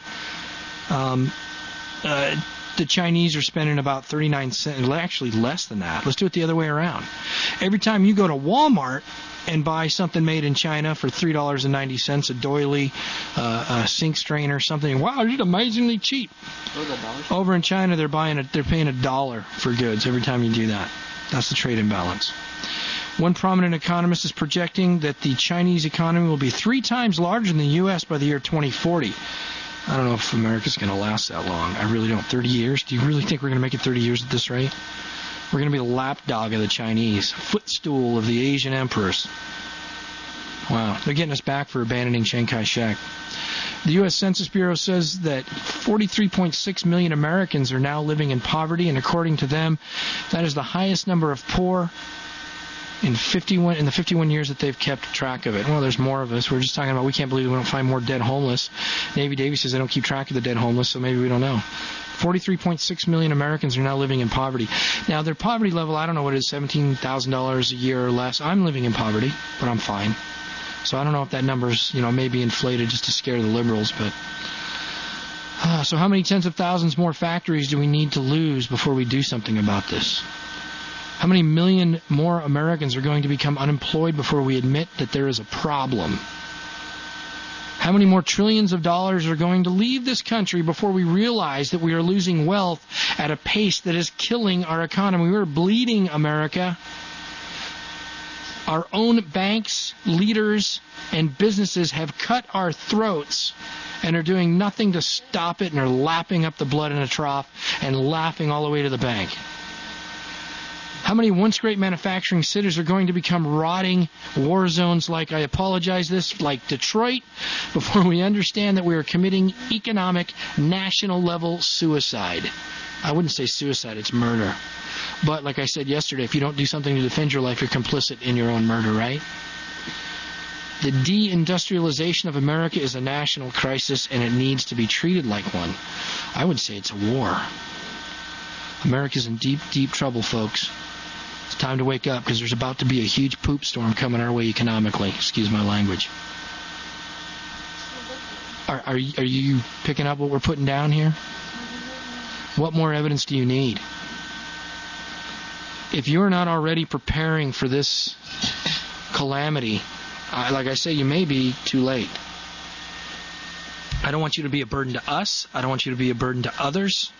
the Chinese are spending about 39 cents, actually less than that. Let's do it the other way around. Every time you go to Walmart and buy something made in China for $3.90, a doily, a sink strainer, something. Wow, it's amazingly cheap. Over in China, they're paying $1 for goods every time you do that. That's the trade imbalance. One prominent economist is projecting that the Chinese economy will be 3 times larger than the U.S. by the year 2040. I don't know if America's going to last that long. I really don't. 30 years? Do you really think we're going to make it 30 years at this rate? We're going to be the lapdog of the Chinese, footstool of the Asian emperors. Wow, they're getting us back for abandoning Chiang Kai-shek. The U.S. Census Bureau says that 43.6 million Americans are now living in poverty, and according to them, that is the highest number of poor in the 51 years that they've kept track of it. Well, there's more of us. We're just talking about we can't believe we don't find more dead homeless. Navy Davies says they don't keep track of the dead homeless, so maybe we don't know. 43.6 million Americans are now living in poverty. Now, their poverty level, I don't know what it is, $17,000 a year or less. I'm living in poverty, but I'm fine. So I don't know if that number's, maybe inflated just to scare the liberals, but... so how many tens of thousands more factories do we need to lose before we do something about this? How many million more Americans are going to become unemployed before we admit that there is a problem? How many more trillions of dollars are going to leave this country before we realize that we are losing wealth at a pace that is killing our economy? We're bleeding America. Our own banks, leaders, and businesses have cut our throats and are doing nothing to stop it and are lapping up the blood in a trough and laughing all the way to the bank. How many once great manufacturing cities are going to become rotting war zones like Detroit before we understand that we are committing economic, national-level suicide? I wouldn't say suicide, it's murder. But like I said yesterday, if you don't do something to defend your life, you're complicit in your own murder, right? The deindustrialization of America is a national crisis, and it needs to be treated like one. I would say it's a war. America's in deep, deep trouble, folks. It's time to wake up because there's about to be a huge poop storm coming our way economically. Excuse my language. Are you picking up what we're putting down here? What more evidence do you need? If you're not already preparing for this calamity, like I say, you may be too late. I don't want you to be a burden to us. I don't want you to be a burden to others.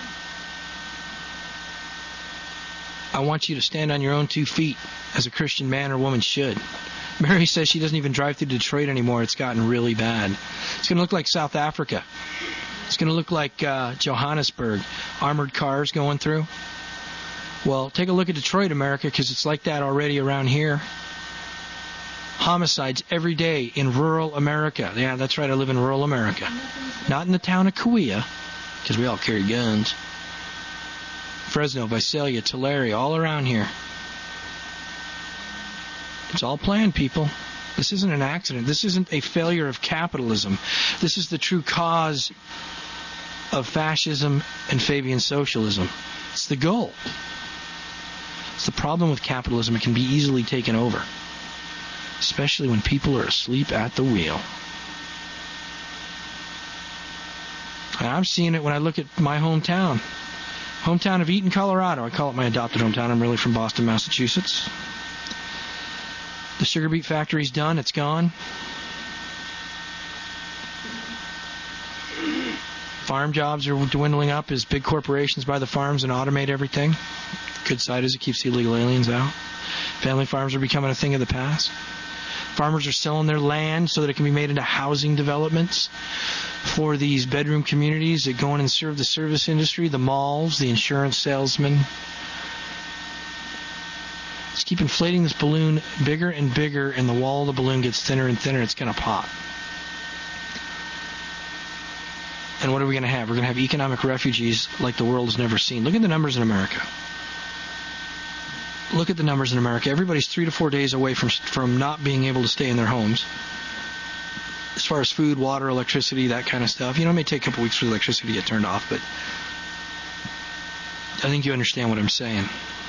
I want you to stand on your own 2 feet as a Christian man or woman should. Mary says she doesn't even drive through Detroit anymore. It's gotten really bad. It's going to look like South Africa. It's going to look like Johannesburg. Armored cars going through. Well, take a look at Detroit, America, because it's like that already around here. Homicides every day in rural America. Yeah, that's right, I live in rural America. Not in the town of Kauai, because we all carry guns. Fresno, Visalia, Tulare, all around here. It's all planned, people. This isn't an accident. This isn't a failure of capitalism. This is the true cause of fascism and Fabian socialism. It's the goal. It's the problem with capitalism. It can be easily taken over, especially when people are asleep at the wheel. And I'm seeing it when I look at my hometown. Hometown of Eaton, Colorado. I call it my adopted hometown. I'm really from Boston, Massachusetts. The sugar beet factory's done. It's gone. Farm jobs are dwindling up as big corporations buy the farms and automate everything. Good side is it keeps the illegal aliens out. Family farms are becoming a thing of the past. Farmers are selling their land so that it can be made into housing developments for these bedroom communities that go in and serve the service industry, the malls, the insurance salesmen. Just keep inflating this balloon bigger and bigger, and the wall of the balloon gets thinner and thinner. It's going to pop. And what are we going to have? We're going to have economic refugees like the world has never seen. Look at the numbers in America. Look at the numbers in America. Everybody's 3 to 4 days away from not being able to stay in their homes. as far as food, water, electricity, that kind of stuff. You know, it may take a couple weeks for the electricity to get turned off, but I think you understand what I'm saying.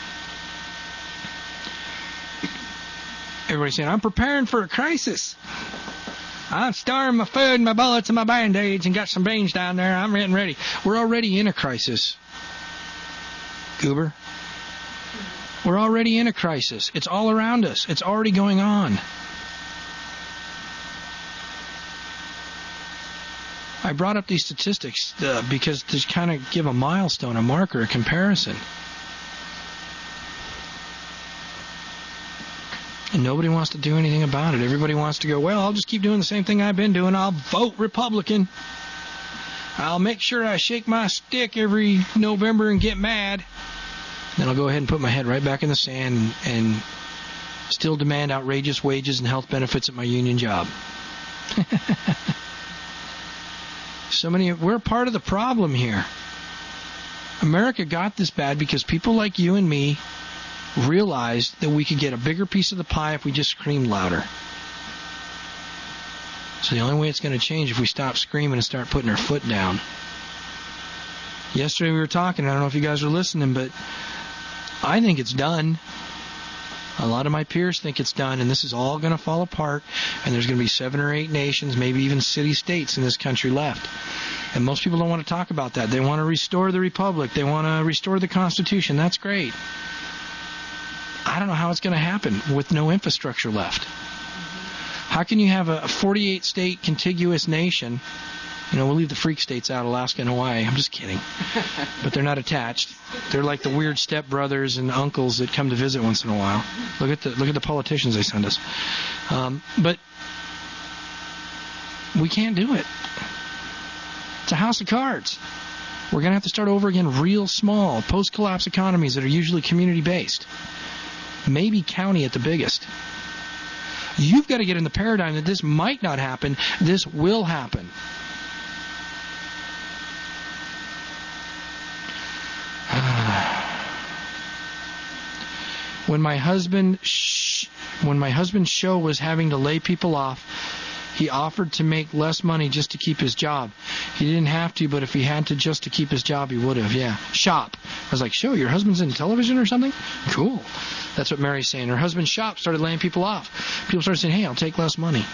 Everybody's saying, I'm preparing for a crisis. I'm storing my food, my bullets, and my Band-Aids, and got some beans down there. I'm getting ready. We're already in a crisis. Goober. We're already in a crisis. It's all around us. It's already going on. I brought up these statistics because to kind of give a milestone, a marker, a comparison. And nobody wants to do anything about it. Everybody wants to go, well, I'll just keep doing the same thing I've been doing. I'll vote Republican. I'll make sure I shake my stick every November and get mad. Then I'll go ahead and put my head right back in the sand and still demand outrageous wages and health benefits at my union job. We're part of the problem here. America got this bad because people like you and me realized that we could get a bigger piece of the pie if we just screamed louder. So the only way it's going to change if we stop screaming and start putting our foot down. Yesterday we were talking, I don't know if you guys were listening, but I think it's done. A lot of my peers think it's done, and this is all going to fall apart, and there's going to be 7 or 8 nations, maybe even city-states in this country left. And most people don't want to talk about that. They want to restore the republic. They want to restore the Constitution. That's great. I don't know how it's going to happen with no infrastructure left. How can you have a 48-state contiguous nation? You know, we'll leave the freak states out, Alaska and Hawaii. I'm just kidding. But they're not attached. They're like the weird stepbrothers and uncles that come to visit once in a while. Look at the politicians they send us. But we can't do it. It's a house of cards. We're going to have to start over again real small, post-collapse economies that are usually community-based. Maybe county at the biggest. You've got to get in the paradigm that this might not happen. This will happen. When my husband's show was having to lay people off, he offered to make less money just to keep his job. He didn't have to, but if he had to just to keep his job, he would have. Yeah. Shop. I was like, show, your husband's in television or something? Cool. That's what Mary's saying. Her husband's shop started laying people off. People started saying, hey, I'll take less money.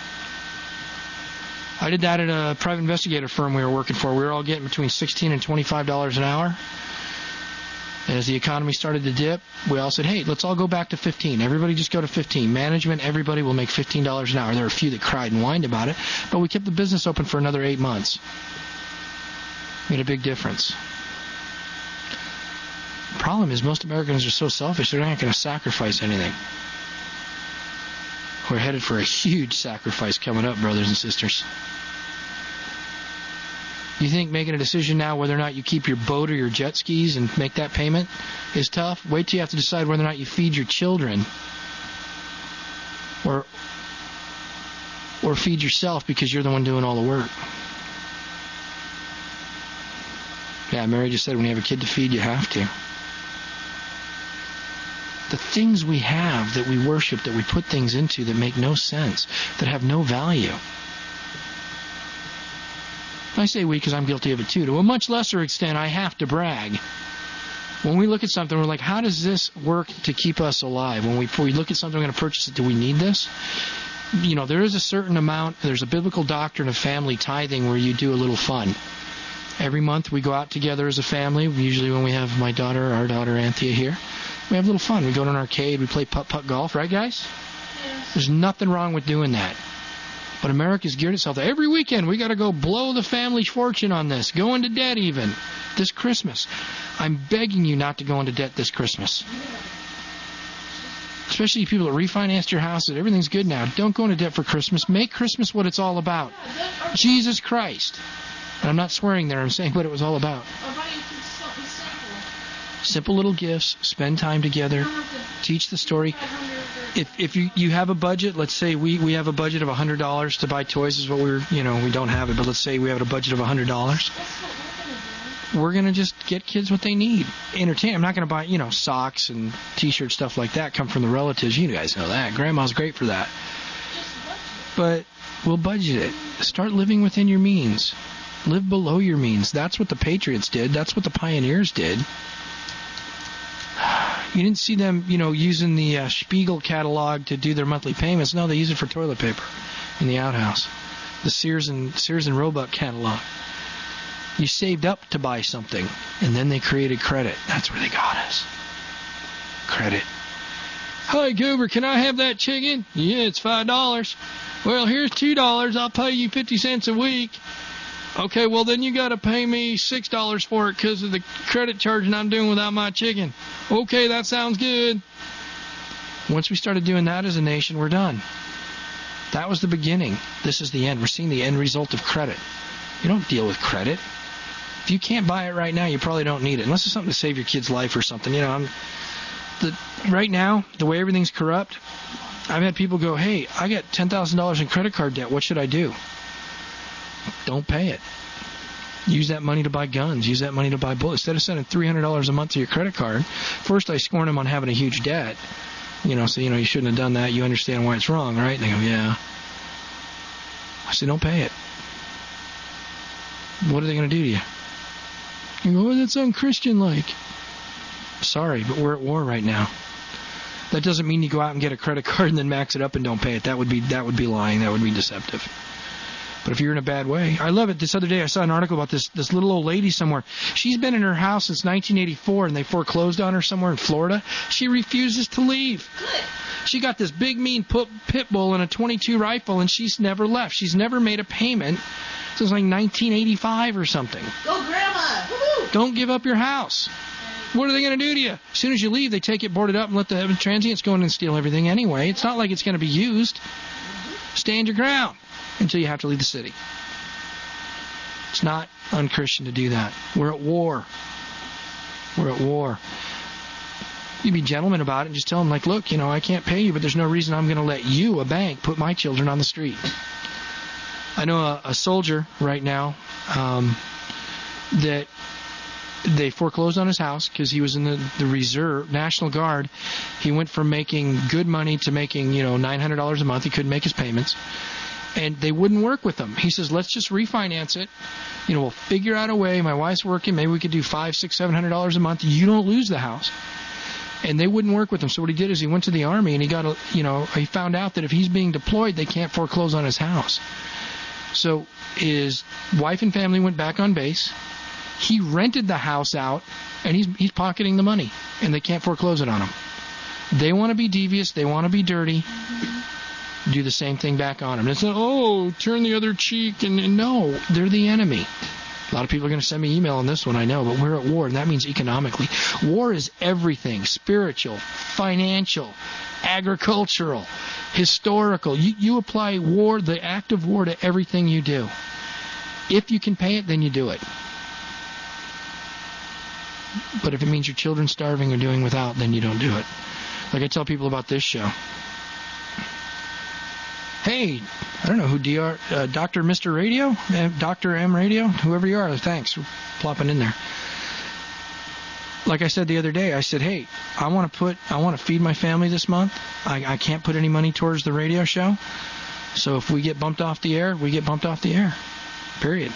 I did that at a private investigator firm we were working for. We were all getting between $16 and $25 an hour. And as the economy started to dip, we all said, hey, let's all go back to 15. Everybody just go to 15. Management, everybody will make $15 an hour. There were a few that cried and whined about it, but we kept the business open for another 8 months. Made a big difference. The problem is most Americans are so selfish, they're not going to sacrifice anything. We're headed for a huge sacrifice coming up, brothers and sisters. You think making a decision now whether or not you keep your boat or your jet skis and make that payment is tough? Wait till you have to decide whether or not you feed your children or feed yourself because you're the one doing all the work. Yeah, Mary just said when you have a kid to feed, you have to. The things we have that we worship, that we put things into that make no sense, that have no value. I say we because I'm guilty of it too. To a much lesser extent, I have to brag. When we look at something, we're like, how does this work to keep us alive? When we look at something, we're going to purchase it. Do we need this? You know, there is a certain amount, there's a biblical doctrine of family tithing where you do a little fun. Every month we go out together as a family, usually when we have our daughter Anthea here. We have a little fun. We go to an arcade, we play putt-putt golf, right guys? Yes. There's nothing wrong with doing that. But America's geared itself to every weekend we got to go blow the family fortune on this, go into debt even, this Christmas. I'm begging you not to go into debt this Christmas. Especially people that refinanced your house, that everything's good now. Don't go into debt for Christmas. Make Christmas what it's all about. Jesus Christ. And I'm not swearing there, I'm saying what it was all about. Simple little gifts, spend time together, teach the story. If you have a budget, let's say we have a budget of $100 to buy toys is what we don't have it, but let's say we have a budget of $100. We're going to just get kids what they need. Entertain. I'm not going to buy, socks and T-shirts, stuff like that come from the relatives. You guys know that. Grandma's great for that. But We'll budget it. Start living within your means. Live below your means. That's what the Patriots did. That's what the pioneers did. You didn't see them, using the Spiegel catalog to do their monthly payments. No, they use it for toilet paper in the outhouse. The Sears and Roebuck catalog. You saved up to buy something, and then they created credit. That's where they got us. Credit. Hi, Goober, can I have that chicken? Yeah, it's $5. Well, here's $2. I'll pay you 50 cents a week. Okay, well, then you got to pay me $6 for it because of the credit charging I'm doing without my chicken. Okay, that sounds good. Once we started doing that as a nation, we're done. That was the beginning. This is the end. We're seeing the end result of credit. You don't deal with credit. If you can't buy it right now, you probably don't need it. Unless it's something to save your kid's life or something. Right now, the way everything's corrupt, I've had people go, hey, I got $10,000 in credit card debt. What should I do? Don't pay it. Use that money to buy guns. Use that money to buy bullets. Instead of sending $300 a month to your credit card, first I scorn them on having a huge debt. You shouldn't have done that. You understand why it's wrong, right? And they go, yeah. I say, don't pay it. What are they going to do to you? You go, oh, that's unchristian-like. Sorry, but we're at war right now. That doesn't mean you go out and get a credit card and then max it up and don't pay it. That would be lying. That would be deceptive. But if you're in a bad way, I love it. This other day I saw an article about this little old lady somewhere. She's been in her house since 1984, and they foreclosed on her somewhere in Florida. She refuses to leave. Good. She got this big, mean pit bull and a .22 rifle, and she's never left. She's never made a payment since like 1985 or something. Go, Grandma! Woo-hoo! Don't give up your house. What are they going to do to you? As soon as you leave, they take it, board it up, and let the transients go in and steal everything anyway. It's not like it's going to be used. Stand your ground until you have to leave the city. It's not unchristian to do that. We're at war. We're at war. You be gentlemen about it and just tell them, like, look, I can't pay you, but there's no reason I'm going to let you, a bank, put my children on the street. I know a soldier right now that they foreclosed on his house because he was in the reserve, National Guard. He went from making good money to making, $900 a month. He couldn't make his payments. And they wouldn't work with him. He says, let's just refinance it. We'll figure out a way. My wife's working. Maybe we could do $500, $600, $700 a month. You don't lose the house. And they wouldn't work with him. So what he did is he went to the Army and he found out that if he's being deployed, they can't foreclose on his house. So his wife and family went back on base. He rented the house out, and he's pocketing the money, and they can't foreclose it on him. They want to be devious. They want to be dirty. Do the same thing back on him. And it's not, turn the other cheek. And no, they're the enemy. A lot of people are going to send me email on this one, I know, but we're at war, and that means economically. War is everything: spiritual, financial, agricultural, historical. You apply war, the act of war, to everything you do. If you can pay it, then you do it. But if it means your children starving or doing without, then you don't do it. Like I tell people about this show. Hey, I don't know who Dr. Mr. Radio, Dr. M Radio, whoever you are, thanks for plopping in there. Like I said the other day, I said, hey, I want to feed my family this month. I can't put any money towards the radio show. So if we get bumped off the air, we get bumped off the air. Period.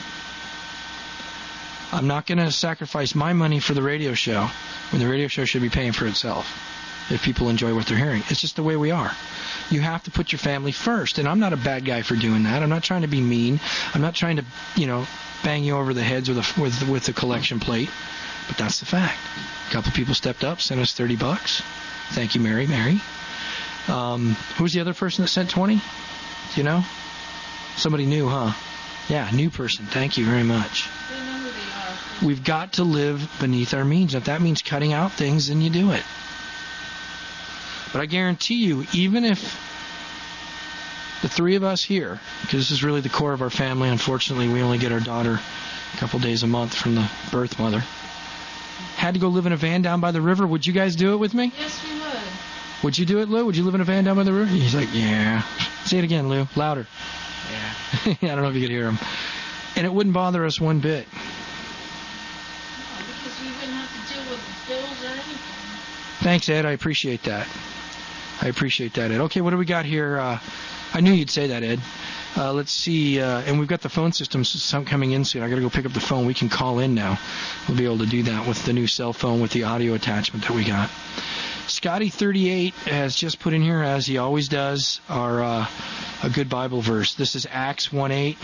I'm not going to sacrifice my money for the radio show when the radio show should be paying for itself if people enjoy what they're hearing. It's just the way we are. You have to put your family first, and I'm not a bad guy for doing that. I'm not trying to be mean. I'm not trying to, bang you over the heads with a collection plate, but that's the fact. A couple people stepped up, sent us $30. Thank you, Mary. Who's the other person that sent 20? Do you know? Somebody new, huh? Yeah, new person. Thank you very much. We've got to live beneath our means. If that means cutting out things, then you do it. But I guarantee you, even if the three of us here, because this is really the core of our family, unfortunately we only get our daughter a couple days a month from the birth mother, had to go live in a van down by the river, would you guys do it with me? Yes, we would. Would you do it, Lou? Would you live in a van down by the river? He's like, yeah. Say it again, Lou. Louder. Yeah. I don't know if you could hear him. And it wouldn't bother us one bit. Because we wouldn't have to deal with the bills or anything. Thanks, Ed. I appreciate that. Ed. Okay, what do we got here? I knew you'd say that, Ed. Let's see, and we've got the phone system coming in soon. I got to go pick up the phone. We can call in now. We'll be able to do that with the new cell phone with the audio attachment that we got. Scotty38 has just put in here, as he always does, a good Bible verse. This is Acts 1:8.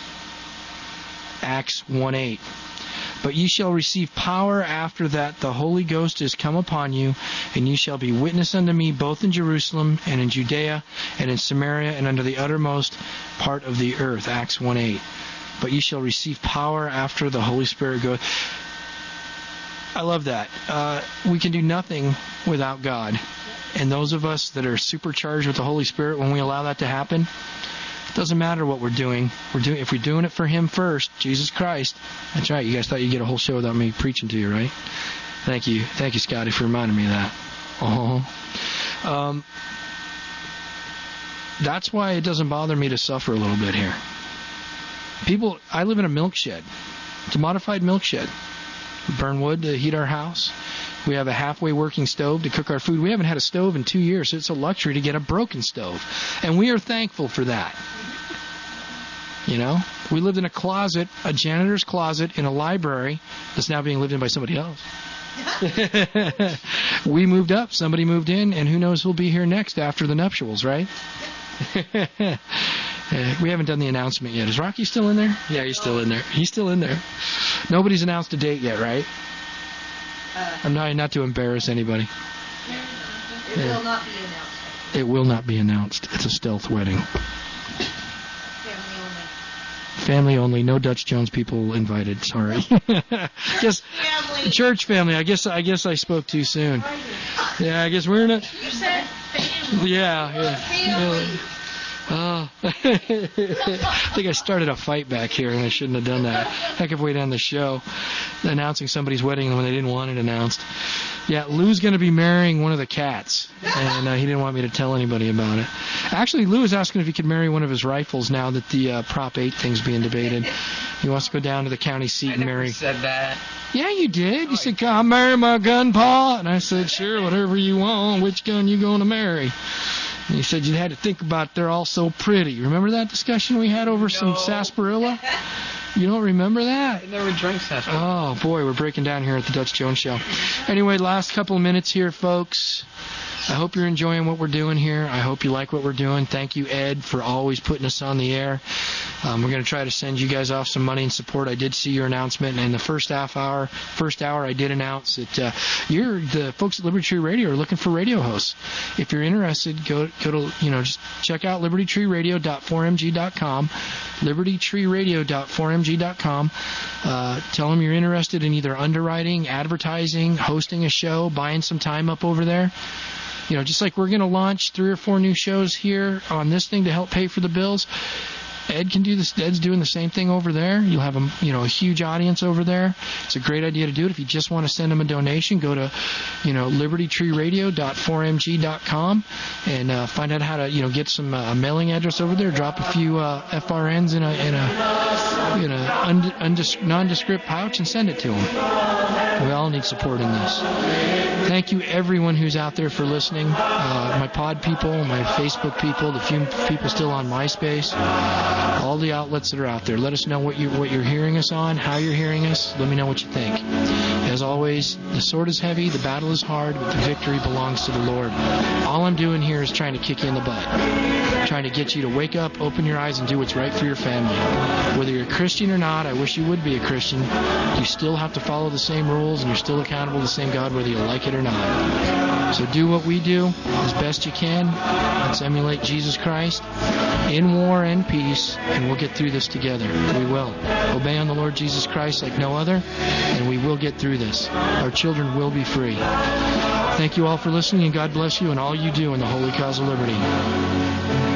Acts 1:8. But ye shall receive power after that the Holy Ghost is come upon you, and ye shall be witness unto me both in Jerusalem and in Judea and in Samaria and unto the uttermost part of the earth. Acts 1:8. But ye shall receive power after the Holy Spirit goes. I love that. We can do nothing without God. And those of us that are supercharged with the Holy Spirit, when we allow that to happen, it doesn't matter what we're doing. If we're doing it for Him first, Jesus Christ. That's right. You guys thought you'd get a whole show without me preaching to you, right? Thank you. Thank you, Scotty, for reminding me of that. That's why it doesn't bother me to suffer a little bit here. I live in a milk shed. It's a modified milk shed. We burn wood to heat our house. We have a halfway working stove to cook our food. We haven't had a stove in 2 years, so it's a luxury to get a broken stove. And we are thankful for that. You know? We lived in a closet, a janitor's closet in a library that's now being lived in by somebody else. We moved up, somebody moved in, and who knows who'll be here next after the nuptials, right? We haven't done the announcement yet. Is Rocky still in there? Yeah, he's still in there. He's still in there. Nobody's announced a date yet, right? I'm not to embarrass anybody. It will not be announced. It will not be announced. It's a stealth wedding. Family only. No Dutch Jones people invited. Sorry. Just church family. I guess I spoke too soon. Yeah, I guess we're not. You said family. Yeah. Family. Oh. I think I started a fight back here, and I shouldn't have done that. Heck of a way to end the show, announcing somebody's wedding when they didn't want it announced. Yeah, Lou's going to be marrying one of the cats, and he didn't want me to tell anybody about it. Actually, Lou is asking if he could marry one of his rifles now that the Prop 8 thing's being debated. He wants to go down to the county seat and marry. I said that. Yeah, you did. You said, "I'll marry my gun, Pa," and I said, "Sure, whatever you want. Which gun you going to marry?" And he said you had to think about they're all so pretty. Remember that discussion we had over some sarsaparilla? You don't remember that? I never drank sarsaparilla. Oh, boy, we're breaking down here at the Dutch Jones Show. Anyway, last couple of minutes here, folks. I hope you're enjoying what we're doing here. I hope you like what we're doing. Thank you, Ed, for always putting us on the air. We're going to try to send you guys off some money and support. I did see your announcement, and in the first hour, I did announce that the folks at Liberty Tree Radio are looking for radio hosts. If you're interested, go to just check out libertytreeradio.4mg.com, libertytreeradio.4mg.com. Tell them you're interested in either underwriting, advertising, hosting a show, buying some time up over there. Just like we're going to launch 3 or 4 new shows here on this thing to help pay for the bills. Ed can do this. Ed's doing the same thing over there. You'll have a huge audience over there. It's a great idea to do it. If you just want to send them a donation, go to libertytreeradio.4mg.com and find out how to get some mailing address over there. Drop a few FRNs in a nondescript pouch and send it to them. We all need support in this. Thank you, everyone who's out there, for listening. My pod people, my Facebook people, the few people still on MySpace, all the outlets that are out there. Let us know what you're hearing us on, how you're hearing us. Let me know what you think. As always, the sword is heavy, the battle is hard, but the victory belongs to the Lord. All I'm doing here is trying to kick you in the butt, trying to get you to wake up, open your eyes, and do what's right for your family. Whether you're a Christian or not, I wish you would be a Christian. You still have to follow the same rules, and you're still accountable to the same God, whether you like it or not. So do what we do as best you can. Let's emulate Jesus Christ in war and peace, and we'll get through this together. We will. Obey on the Lord Jesus Christ like no other, and we will get through this. Our children will be free. Thank you all for listening, and God bless you and all you do in the holy cause of liberty.